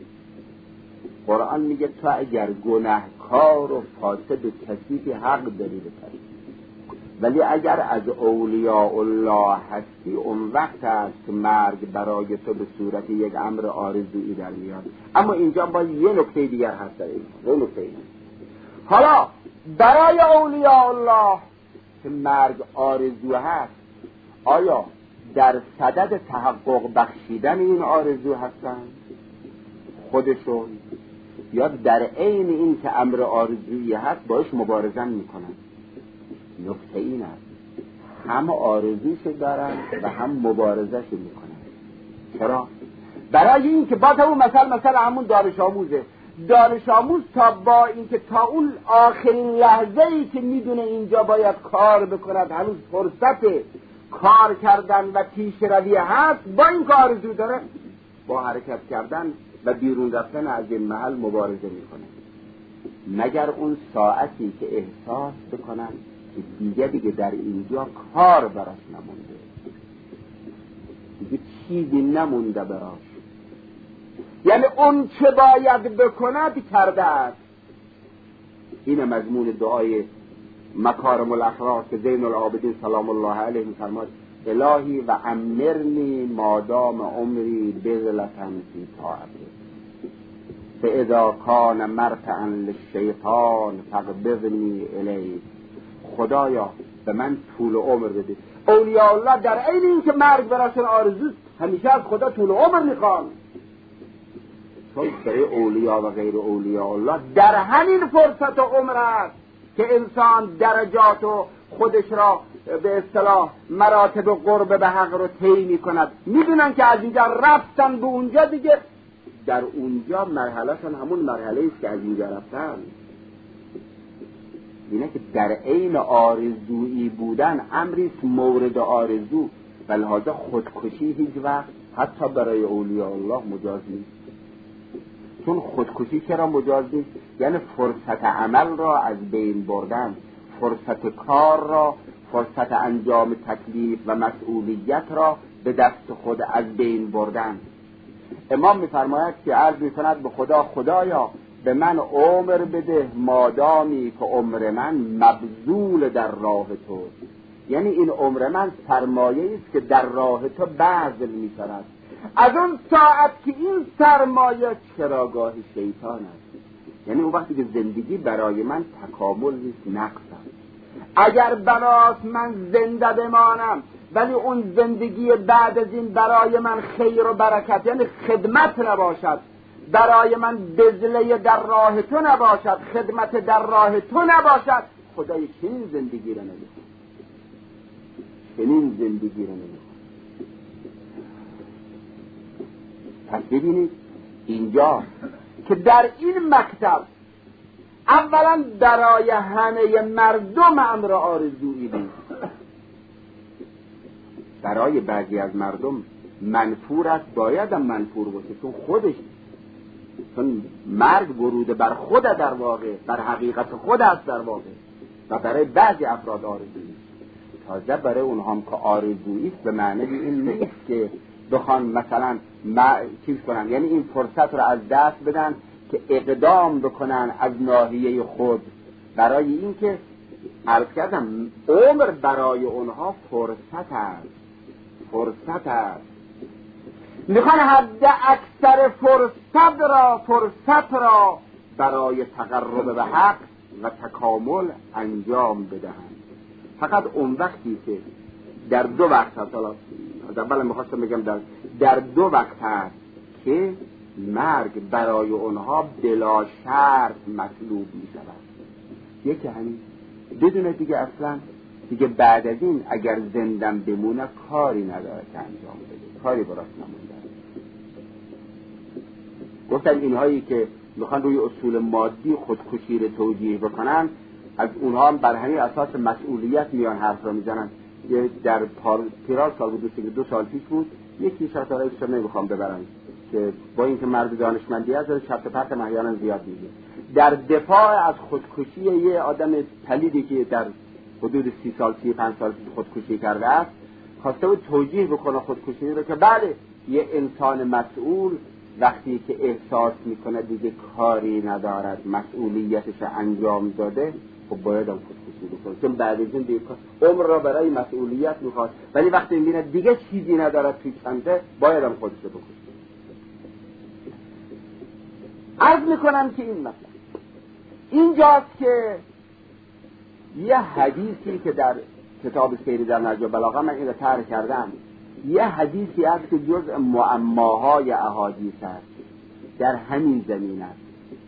Speaker 1: قرآن میگه تو اگر گناهکار و فاسد و کثیفی حق داری بپری، ولی اگر از اولیاء الله هستی اون وقت است که مرگ برای تو به صورت یک امر آرزویی در میاد. اما اینجا باز یه نکته دیگر هست. یه نکته این حالا برای اولیاء الله که مرگ آرزو هست، آیا در صدد تحقق بخشیدن این آرزو هستن خودشون، یا در عین این که امر آرزویی هست باش مبارزه میکنن؟ نکته این است هم آرزوش دارن و هم مبارزهش میکنن. چرا؟ برای این که با تا اون مثلا مثلا همون دانش آموزه دانش آموز تا با اینکه تا اون آخرین لحظه‌ای که میدونه اینجا باید کار بکند هنوز فرصت کار کردن و پیشروی هست، با این که آرزو داره با حرکت کردن و بیرون رفتن از این محل مبارزه میکنه، مگر اون ساعتی که احساس بکنن که دیگه دیگه در اینجا کار براش نمونده، دیگه چیزی نمونده براش، یعنی اون چه باید بکند کرده است. این مضمون دعای مکارم الاخلاق که زین العابدین سلام الله علیه می‌فرماد: الهی و امرنی مادام عمری بذلتن فی طاعته فاذا کان مرتعا للشیطان فاقبضنی الیک. خدایا به من طول عمر بده. اولیاء الله در عین این که مرگ براشون آرزوست همیشه از خدا طول عمر میخوان، چون برای اولیاء و غیر اولیاء الله در همین فرصت و عمر است که انسان درجات و خودش را به اصطلاح مراتب قرب به حق رو طی می‌کند. می‌دونن که از اینجا رفتن به اونجا، دیگه در اونجا مرحلهشون همون مرحله است که از اینجا رفتن. اینه که در عین آرزویی بودن امریست مورد آرزو، ولهذا خودکشی هیچ وقت حتی برای اولیاء الله مجاز نیست. چون خودکشی چرا مجاز نیست؟ یعنی فرصت عمل را از بین بردن، فرصت کار را، فرصت انجام تکلیف و مسئولیت را به دست خود از بین بردن. امام می‌فرماید که عرض می‌کند به خدا: خدایا به من عمر بده مادامی که عمر من مبذول در راه تو، یعنی این عمر من سرمایه است که در راه تو بذل می‌شود. از اون ساعت که این سرمایه چراگاه شیطان است، یعنی اون وقتی که زندگی برای من تکامل نیست، نقص است. اگر بناست من زنده بمانم ولی اون زندگی بعد از این برای من خیر و برکت یعنی خدمت نباشد، برای من بذله در راه تو نباشد، خدمت در راه تو نباشد، خدای چنین زندگی رو نمیخواد، چنین زندگی رو نمیخواد. پس ببینید اینجا که در این مکتب اولا برای همه مردم امر آرزویی بود، برای بعضی از مردم منفور است، باید هم منفور باشه، چون خودش چون مرگ ورود بر خود در واقع بر حقیقت خود است در واقع، و برای بعضی افراد آرزویی، تازه برای اونها هم که آرزویی است به معنی این نیست که بخوان مثلا ما چیز کنن، یعنی این فرصت رو از دست بدن که اقدام بکنن از ناحیه خود، برای این که عرض کردم عمر برای اونها فرصت است، فرصت است، میخوان حد اکثر فرصت را فرصت را برای تقرب به حق و تکامل انجام بدهند. فقط اون وقتی که در دو وقت هست، حالا از اول میخواستم بگم در, در دو وقت هست که مرگ برای اونها بلا شرط مطلوب میشود. یکی همین بدون دیگه اصلا دیگه بعد از این اگر زندم بمونه کاری نداره که انجام بده، کاری براش نمونده. گفتن اینهایی که میخوان روی اصول مادی خودکشی رو توجیه بکنن، از اونها هم بر همین اساس مسئولیت میان حرف رو میزنن. یه در پیرار سال بود، دو, دو سال پیش بود، یکی شرطاره رو نمیخوام ببرن که با اینکه مرد دانشمندی هست شرط پرت محیانا زیاد میگه، در دفاع از خودکشی یه آدم پلیدی که در حدود سی سال سی پنج سال خودکشی کرده است، خواسته بود توجیه بکنه خودکشی رو که بله یه انسان مسئول وقتی که احساس میکنه دیگه کاری ندارد، مسئولیتش انجام داده، خب باید هم خودکشی بکنه، چون بعد از این دیگه عمر را برای مسئولیت میخواد، ولی وقتی میبینه دیگه چیزی ندارد توی چنده باید هم خودش رو بکنه. عرض میکنم که این مطلب اینجاست که یه حدیثی که در کتاب سیر در نهج البلاغه من این رو طرح کردم، یه حدیثی هست که جز معماهای احادیث است در همین زمین است.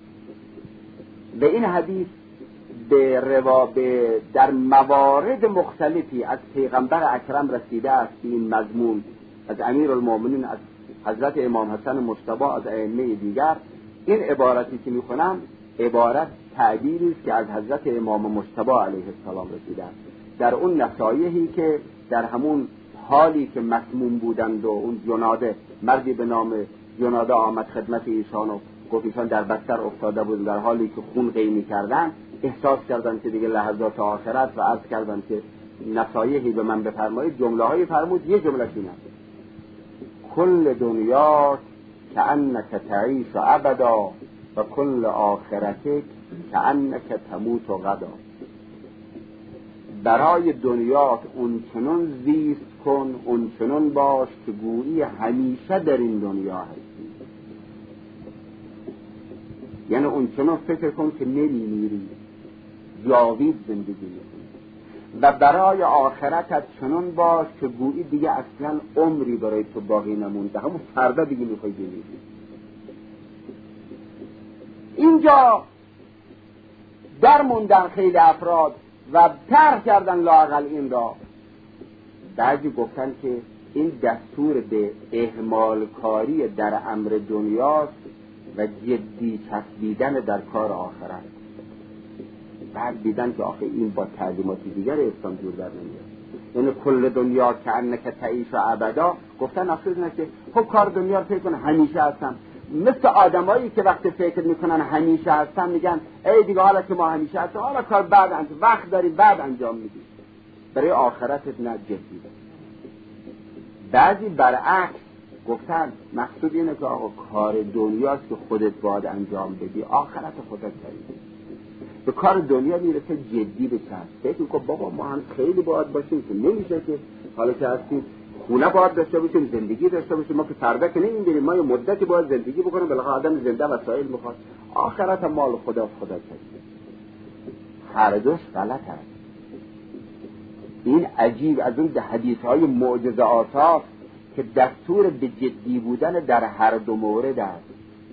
Speaker 1: به این حدیث به روا به در موارد مختلفی از پیغمبر اکرم رسیده است. این مضمون از امیر المؤمنین، از حضرت امام حسن مجتبی، از ائمه دیگر. این عبارتی که میخونم عبارت تعبیری است که از حضرت امام مجتبی علیه السلام رسیده است، در اون نصایحی که در همون حالی که مسموم بودند و اون جناده، مردی به نام جناده آمد خدمت ایشان و گفت ایشان در بستر افتاده بود، در حالی که خون قی کردن، احساس کردن که دیگه لحظات آخرت و عرض کردن که نصایحی به من بفرمایید. جمله های فرمود، یه جمله اینه: کل دنیا کأنک تعیش ابدا و کل آخرتک کأنک تموت غدا. برای دنیات اون چنون زیست کن، اون چنون باش که گویی همیشه در این دنیا هستی. یعنی اون چنون فکر کن که نمیمیری، جاوید زندگی میکنی. و برای آخرتت چنون باش که گویی دیگه اصلا عمری برای تو باقی نمونده، همون فردا دیگه میخوای بمیری. اینجا در موندن خیلی افراد و طرح کردن لااقل این را. بعضی گفتن که این دستور به اهمال کاری در امر دنیاست و جدی چسبیدن در کار آخرت. بعد دیدن که آخه این با تعلیماتی دیگر اسلام جور در نمیاد. یعنی کل دنیا که انک تعیش ابدا، گفتن اصلا اینه که خب کار دنیا رو فکر کن همیشه هستم. مثل آدمایی که وقتی فکر میکنن همیشه هستن میگن ای دیگه حالا که ما همیشه هستم، حالا کار بعد انجام، وقت داری بعد انجام میدی. برای آخرتت نه جدی. بعضی برعکس گفتن مقصود اینه که آقا کار دنیاست که خودت باید انجام بدی، آخرت خودت داری. به کار دنیا میرسه جدی بچن، فکر کن بابا ما هم خیلی باید باشیم که نمیشه که حالا که هستیم خونه باید داشته باشیم، زندگی داشته باشیم، ما که فردا که نمیدونیم، ما یه مدتی باید زندگی بکنیم، بالاخره آدم زنده وسایل میخواد، آخرت هم مال خدا خدا چیه. هر دوش غلط هست. این عجیب از اون حدیث‌های معجزه آسا که دستور به جدی بودن در هر دو مورد است.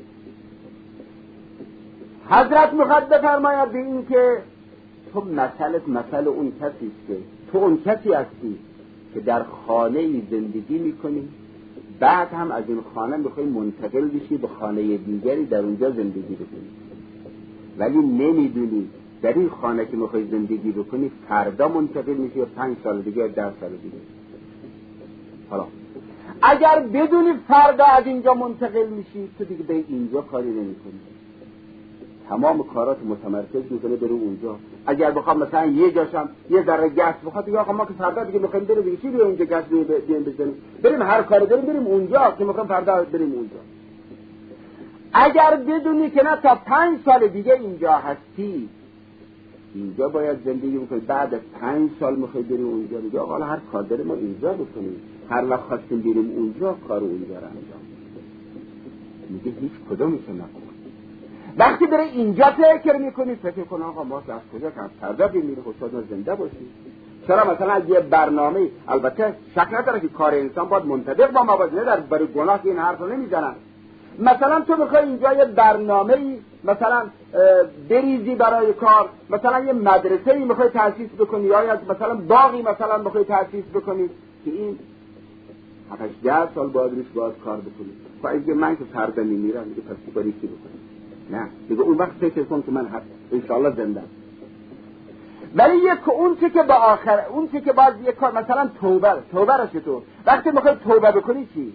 Speaker 1: حضرت میخواد بفرماید به این که تو مثلت مثل اون کسی است که تو اون کسی هستی که در خانه‌ای زندگی میکنی، بعد هم از این خانه میخوای منتقل بشی به خانه دیگری در اونجا زندگی بکنی، ولی نمیدونی در این خانه که میخوای زندگی بکنی فردا منتقل میشی یا پنج سال دیگه یا ده سال دیگه. حالا اگر بدونی فردا از اینجا منتقل میشی تو دیگه به اینجا کاری نمیکنی، تمام کارات متمرکز میکنه برو اونجا. اگر بخوام مثلا یه جاشم یه ذره گس بخواد دیگه آقا ما که فردا دیگه میخوایم بریم دیگه چی اونجا گس بیایم بزنیم، بریم هر کاری داریم بریم اونجا که میخوایم فردا بریم اونجا. اگر بدونی که نه تا پنج سال دیگه اینجا هستی، اینجا باید زندگی بکنی، بعد از پنج سال میخوای بریم اونجا، میگه آقا هر کار داریم ما اینجا بکنیم، هر وقت خواستیم بریم اونجا کار اونجا رو انجام. میگه هیچ کدومش نکن. وقتی بره اینجا فکر میکنی فکر کن آقا ما از کجا کم فردا بمیریم خوشحال زنده باشیم. چرا مثلا از یه برنامه، البته شک نداره که کار انسان باید منطبق با موازنه در برای گناه این حرف رو نمیزنن. مثلا تو میخوای اینجا یه برنامه‌ای مثلا بریزی برای کار، مثلا یه مدرسه‌ای میخوای تأسیس بکنی یا مثلا باغی مثلا میخوای تأسیس بکنی که این هفت ده سال باید روش باید کار بکنی. خب اگه من که فردا میمیرم دیگه پس باید چی بکنم؟ نه دیگه اون وقت فکر کن که من هست انشاءالله زنده. ولی یک اون چی که با آخر اون چی که باز یک کار مثلا توبه توبه رو چطور وقتی میخوای توبه بکنی چی؟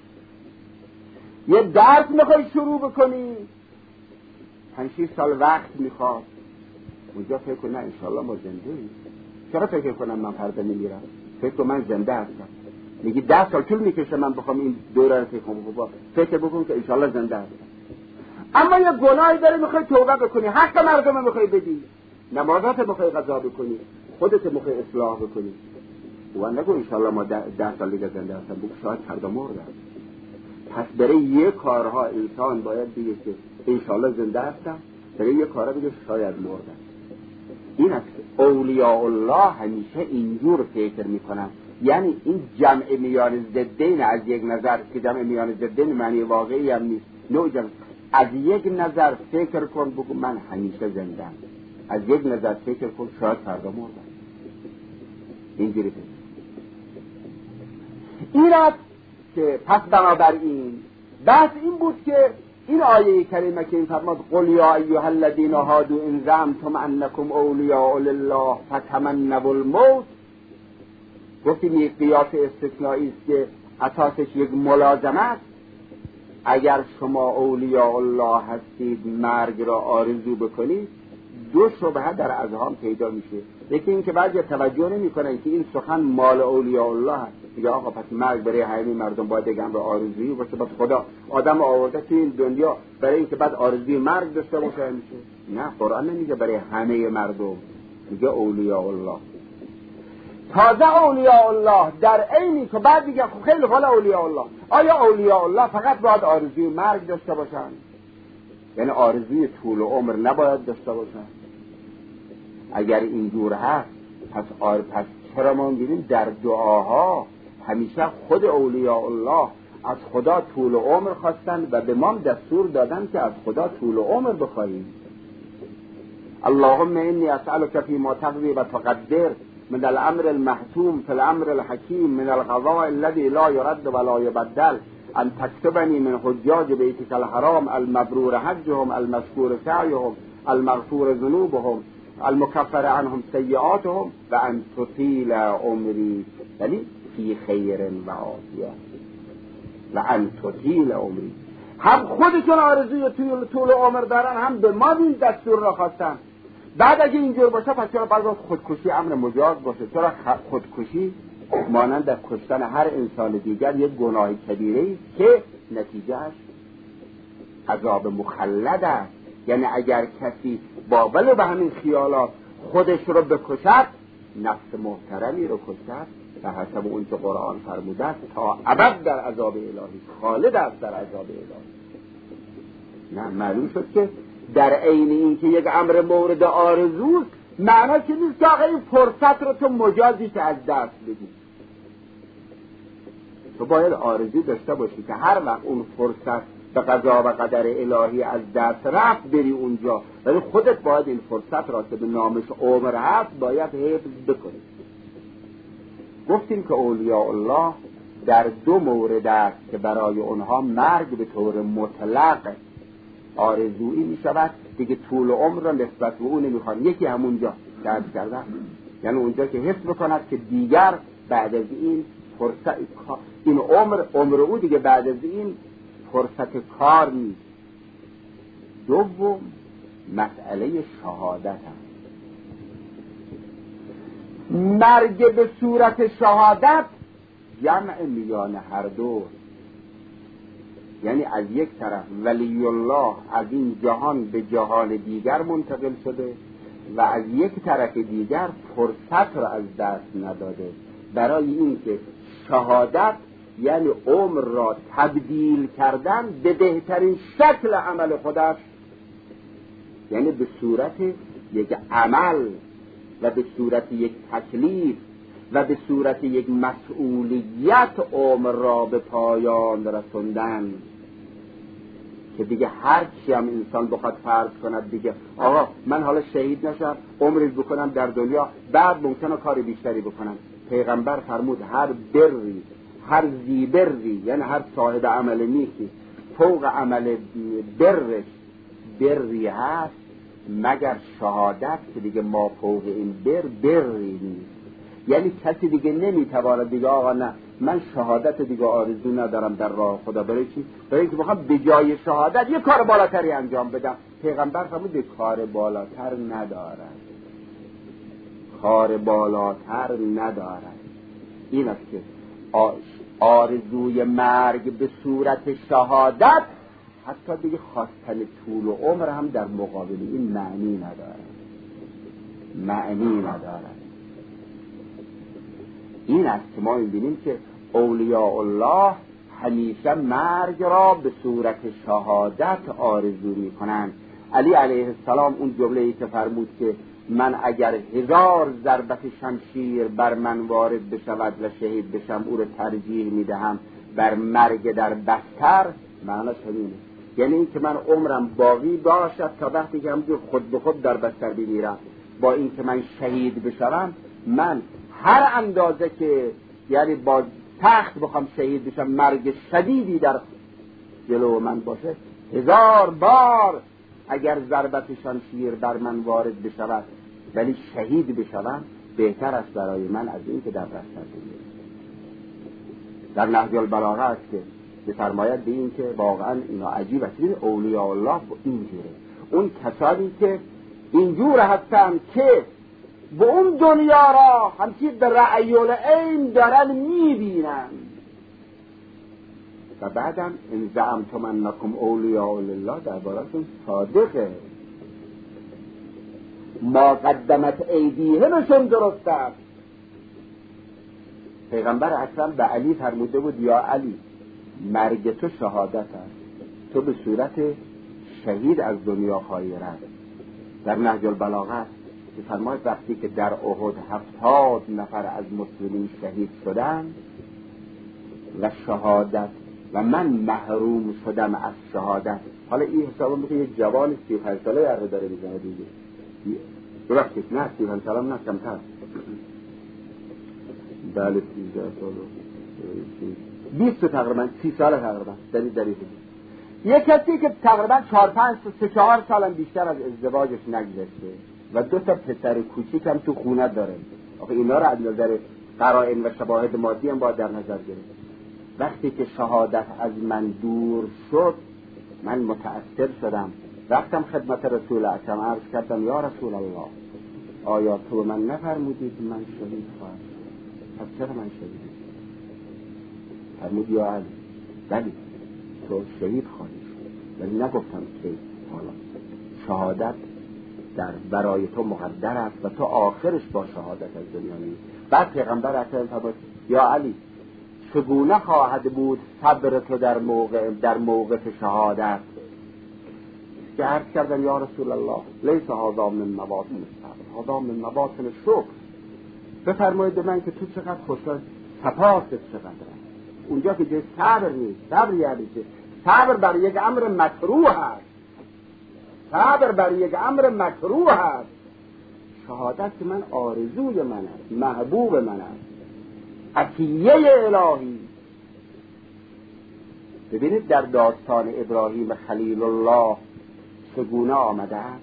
Speaker 1: یه درس میخوای شروع بکنی پنج شش سال وقت میخواد، اونجا فکر کن نه انشاءالله ما زنده ایم. چرا فکر کنم من فردا میمیرم؟ فکر کن من زنده هستم. میگی ده سال طول میکشه من بخوام این دوره رو فکر کنم، فکر بکن که انشاءالله زنده هستم. اما یه گناهی داری میخوای توبه بکنی، حق مردم میخوای بدی، نمازات میخوای قضا بکنی، خودت میخوای اصلاح بکنی، و نگو انشاءالله ما ده, ده سال دیگه زنده هستم، بگو شاید فردا مردم. پس برای یه کارها انسان باید بگه که انشاءالله زنده هستم، برای یه کارها بگه شاید مردم. این است اولیاء الله همیشه اینجور فکر میکنن. یعنی این جمع میان ضدین از یک نظر که جمع میان ضدین معنی واقعی هم نیست، نوع جمع. از یک نظر فکر کن بگو من همیشه زندم، از یک نظر فکر کن شاید فردا مردم. اینجوری فکر. این است که پس بنابراین بحث این بود که این آیه کریمه که این فرماد قل یا ایها الذین هادوا ان زعمتم انکم اولیاء لله فتمنوا الموت، گفتیم یک قیاس استثنایی است که اساسش یک ملازمه است. اگر شما اولیاء الله هستید مرگ را آرزو بکنید، دو شبهه در اذهان پیدا میشه. یکی این که بعضی توجه نمیکنن که این سخن مال اولیاء الله هست، میگه آقا پس مرگ برای همه مردم باید بگم به آرزویی باشه، بس خدا آدم آورده تو این دنیا برای اینکه بعد آرزوی مرگ داشته باشه میشه. نه، قرآن نمیگه برای همه مردم، میگه اولیاء الله. تازه اولیاء الله در عینی که بعد دیگه خیلی حال اولیاء الله، آیا اولیاء الله فقط باید آرزوی مرگ داشته باشن؟ یعنی آرزوی طول عمر نباید داشته باشن؟ اگر اینجور هست پس آر پس چرا ما می‌بینیم در دعاها همیشه خود اولیاء الله از خدا طول عمر خواستن و به ما دستور دادن که از خدا طول عمر بخواهیم. اللهم انی اسألک فیما تقضی و تقدر من الامر المحتوم فی الامر الحکیم من القضاء الذي لا يرد ولا يبدل ان تكتبني من حجاج بیتك الحرام المبرور حجهم المشکور سعیهم المغفور ذنوبهم المكفر عنهم سیئاتهم و ان تطیل عمری، یعنی فی خیر و عافیه، و ان تطیل عمری. هم خودشون آرزوی طول, طول عمر دارن، هم به ما این دستور را خواستن. بعد اگه اینجور باشه پس چرا بعد خودکشی امر مجاز باشه؟ چرا خودکشی مانند در کشتن هر انسان دیگر یک گناه کبیره است که نتیجهش عذاب مخلد است. یعنی اگر کسی با ولو به همین خیالات خودش رو بکشد، نفس محترمی رو کشد به حسب اون که قرآن فرموده است تا ابد در عذاب الهی خالد است، در عذاب الهی. نه، معلوم شد که در عین این که یک امر مورد آرزوست، معنا که نیست که آقا این فرصت رو تو مجازی که از دست بدی. تو باید آرزو داشته باشی که هر وقت اون فرصت به قضا و قدر الهی از دست رفت بری اونجا، ولی خودت باید این فرصت را که به نامش عمر هست باید حفظ بکنی. گفتیم که اولیاء الله در دو مورد است که برای اونها مرگ به طور مطلق آرزویی می شود، دیگه طول عمر را نسبت به اون نمیخوان. یکی همونجا درد کردن، یعنی اونجا که حس بکند که دیگر بعد از این فرصت این عمر عمر او دیگه بعد از این فرصت کار نیست. دوم مسئله شهادت هست. مرگ به صورت شهادت جمع میان هر دو، یعنی از یک طرف ولی الله از این جهان به جهان دیگر منتقل شده و از یک طرف دیگر فرصت را از دست نداده، برای اینکه شهادت یعنی عمر را تبدیل کردن به بهترین شکل عمل خودش، یعنی به صورت یک عمل و به صورت یک تکلیف و به صورت یک مسئولیت عمر را به پایان رسوندن، که دیگه هر چی هم انسان بخواد فرض کند دیگه آقا من حالا شهید نشم عمری بکنم در دنیا بعد ممکنه کار بیشتری بکنم. پیغمبر فرمود هر بری هر زیبری، یعنی هر صاحب عمل نیکی فوق عمل برش بری هست مگر شهادت، که دیگه ما فوق این بر بری نیست. یعنی کسی دیگه نمیتواند دیگه آقا نه من شهادت دیگه آرزو ندارم در راه خدا. برای چی؟ برای اینکه بخوام به جای شهادت یه کار بالاتری انجام بدم. پیغمبر فرمود به کار بالاتر ندارد، کار بالاتر ندارد. این است که آرزوی مرگ به صورت شهادت حتی دیگه خواستن طول و عمر هم در مقابل این معنی ندارد، معنی ندارد. این است که ما می‌بینیم که اولیاء الله همیشه مرگ را به صورت شهادت آرزو می‌کنند. علی علیه السلام اون جمله‌ای که فرمود که من اگر هزار ضربت شمشیر بر من وارد بشود و شهید بشم او را ترجیح می‌دهم بر مرگ در بستر، معناش همینه. یعنی این که من عمرم باقی باشد تا وقتی که همجور خود به خود در بستر بمیرم، با این که من شهید بشم، من هر اندازه که یعنی با تخت بخوام شهید بشم، مرگ شدیدی در جلو من باشه، هزار بار اگر ضربت شمشیر بر من وارد بشود ولی شهید بشم، بهتر است برای من از این که در بستر بمیرم. در نهج البلاغه است که بفرماید به این که واقعا اینا عجیب است. اولیاء الله اینجوره، اون کسانی که اینجور هستن که به اون دنیا را همچین به رأی العین دارن میبینن و بعدم ان زعمتم انکم اولیاء لله درباره‌شون صادقه. ما قدمت ایدیهمشون درست است. پیغمبر اکرم به علی فرموده بود یا علی مرگ تو شهادت است، تو به صورت شهید از دنیا خواهی رفت. در نهج البلاغه است که فرماید وقتی که در احد هفتاد نفر از مسلمین شهید شدند و شهادت و من محروم شدم از شهادت. حالا این حسابه میشه یه جوان سی و پنج ساله یاره داره میزنه دیگه، درسته نه سی و پنج ساله نه کمتر، بله سیزده سال بیست تقریبا سی سال تقریبا در این دلیل. یه کسی که تقریبا چهار پنج سه چهار سالم بیشتر از ازدواجش نگذشته و دو تا پسر کوچیک هم تو خونه داره. آخه اینا رو از نظر قرائن و شواهد مادی هم باید در نظر گرفت. وقتی که شهادت از من دور شد من متأثر شدم، رفتم خدمت رسول اکرم عرض کردم یا رسول الله آیا تو من نفرمودید من شهید خواهم شد؟ پس چرا من شهید؟ فرمود یا علی ولی تو شهید خواهی شد، ولی نگفتم که حالا شهادت در برای تو مقدر است و تو آخرش با شهادت از دنیا میری. بعد پیغمبر اکرم فرمود یا علی چگونه خواهد بود صبر تو در موقع در موقف شهادت؟ که عرض کردن یا رسول الله لیس هذا من مواسم الصبر، هذا من مباطن شکر. بفرمایید به من که تو چقدر خوشحال، سپاست چقدر. اونجا که جای صبر نیست. صبر یعنی چه؟ صبر بر یک امر مکروه است. صبر بر یک امر مکروه است. شهادت که من آرزوی من است، محبوب من است، عطیه الهی. ببینید در داستان ابراهیم خلیل الله چگونه آمده است.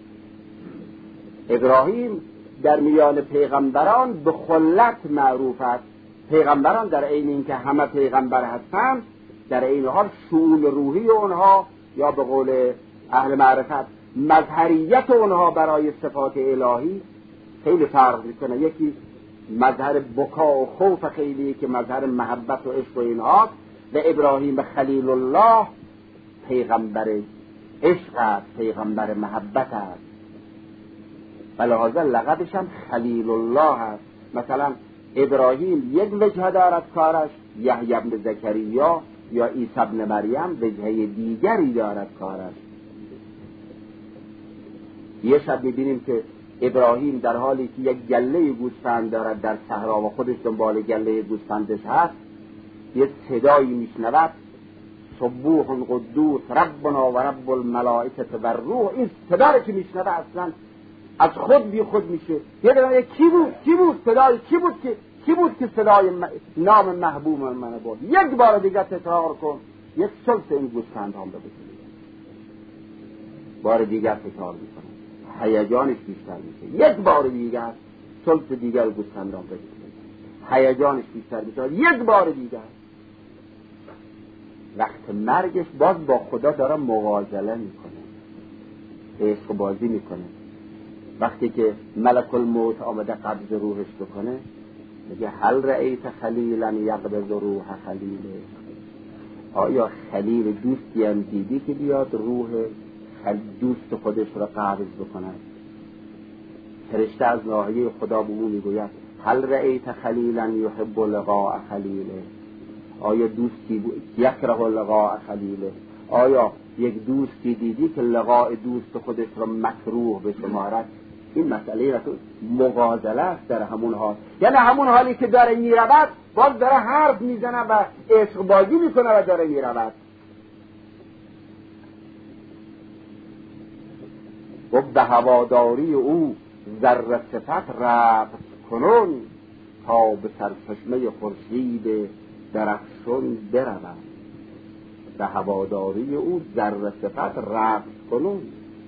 Speaker 1: ابراهیم در میان پیغمبران به خلت معروف است. پیغمبران در عین اینکه همه پیغمبر هستند، در عین حال شؤون روحی اونها یا به قول اهل معرفت مظهریت اونها برای صفات الهی خیلی فرق میکنه. یکی مظهر بکا و خوف خیلی که مظهر محبت و عشق و اینها، و ابراهیم خلیل الله پیغمبر عشق است، پیغمبر محبت است. بلحاظه لقبش هم خلیل الله است. مثلا ابراهیم یک وجه دارد کارش، یحیی بن زکریا یا عیسی بن مریم وجه دیگری دارد کارش. یه شب میبینیم که ابراهیم در حالی که یک گله گوسفند دارد در صحرا و خودش دنبال گله گوسفندش هست، یه صدایی میشنود: سبوح قدوس ربنا و رب الملائکه و الروح. این صدایی که میشنود اصلا از خود بی خود میشه. یه دفعه کی بود؟ کی بود صدای کی بود که کی بود که صدای م... نام محبوب من بود؟ یک بار دیگه تکرار کن. یک ثلث این گوسفند هم بده. بار دیگه تکرار میکنه. هیجانش بیشتر میشه. یک بار دیگه ثلث دیگر گوسفند هم بده. هیجانش بیشتر میشه. یک بار دیگه وقت مرگش باز با خدا داره مواجله میکنه، عشق بازی میکنه. وقتی که ملک الموت آمده قبض روحش بکنه، میگه هل رأیت خلیلا یقبض روح خلیله؟ آیا خلیل دوستی هم دیدی که بیاد روح دوست خودش را قبض بکنه؟ فرشته از ناحیه خدا به او میگوید هل رأیت خلیلا یحب لقاء خلیله؟ آیا دوستی یکره لقاء خلیله؟ آیا یک دوستی دیدی که لقاء دوست خودش را مکروه بشمارد؟ این مسئله را تو مغازله است در همون حال، یعنی همون حالی که داره میرود باز داره حرف میزنه و عشق بازی میکنه و داره میرود. و به هواداری او ذره صفت ربط کنون، تا به سرچشمه خورشید درخشون برود. به هواداری او ذره صفت ربط کنون.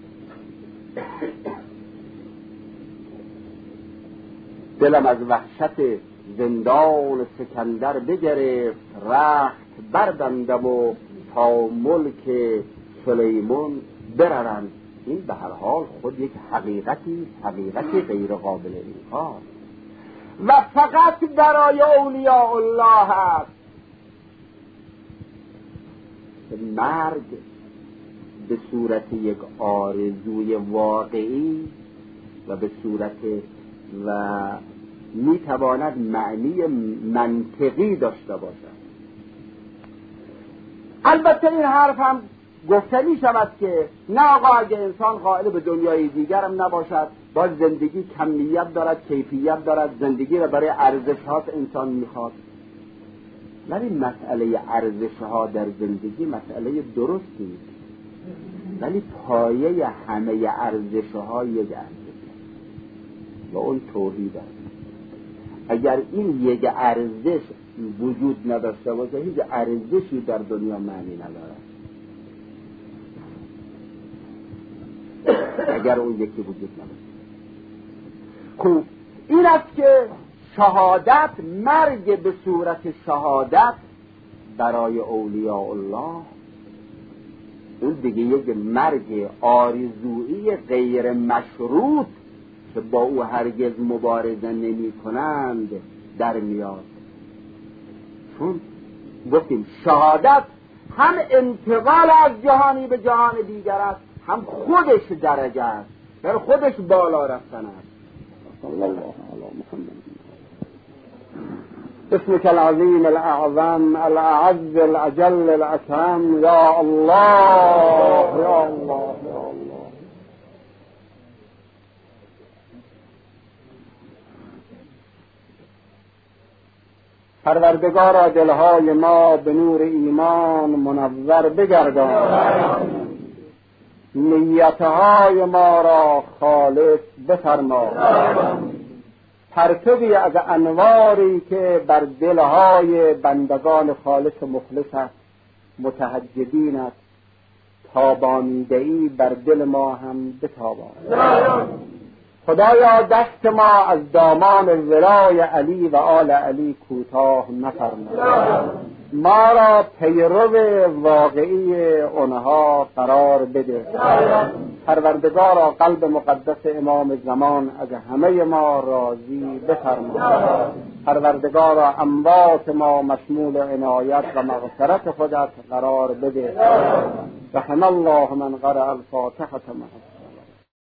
Speaker 1: دلم از وحشت زندان سکندر بگرفت، رخت بردندم و تا ملک سلیمان بررند. این به هر حال خود یک حقیقتی حقیقتی غیر قابل انکار و فقط برای اولیاء الله است. مرگ به صورت یک آرزوی واقعی و به صورت و میتواند معنی منطقی داشته باشد. البته این حرف هم گفته می شود که نه آقا اگه انسان قائل به دنیای دیگر هم نباشد، باز زندگی کمیت دارد کیفیت دارد، زندگی را برای ارزش ها انسان میخواد. ولی مسئله ارزش ها در زندگی مسئله درستی، ولی پایه همه ارزش ها یک ارزش و اون توحید است. اگر این یک ارزش وجود نداشته باشه هیچ ارزشی در دنیا معنی ندارد. اگر اون یکی وجود نداشته. خوب این است که شهادت، مرگ به صورت شهادت برای اولیاء الله، اون دیگه یک مرگ آرزویی غیر مشروط که با او هرگز مبارزه نمی کنند در میاد. چون گفتیم شهادت هم انتقال از جهانی به جهان دیگر است، هم خودش درجه است، بر خودش بالا رفتن است. صلی الله علی محمد. اسمك العظيم الأعظم الأعز الأجل الأكرم يا الله يا الله يا الله. پروردگارا دلهای ما به نور ایمان منور بگردان، نیتهای ما را خالص بفرما، پرتوی از انواری که بر دلهای بندگان خالص و مخلص متحجبین تابانیده‌ای بر دل ما هم بتابان. خدایا دست ما از دامان ولای علی و آل علی کوتاه نفرما، ما را پیرو واقعی اونها قرار بده. پروردگارا قلب مقدس امام زمان از همه ما راضی بفرما. پروردگارا اموات ما مشمول عنایت و مغفرت خودت قرار بده. رحم الله من قرأ الفاتحة معه.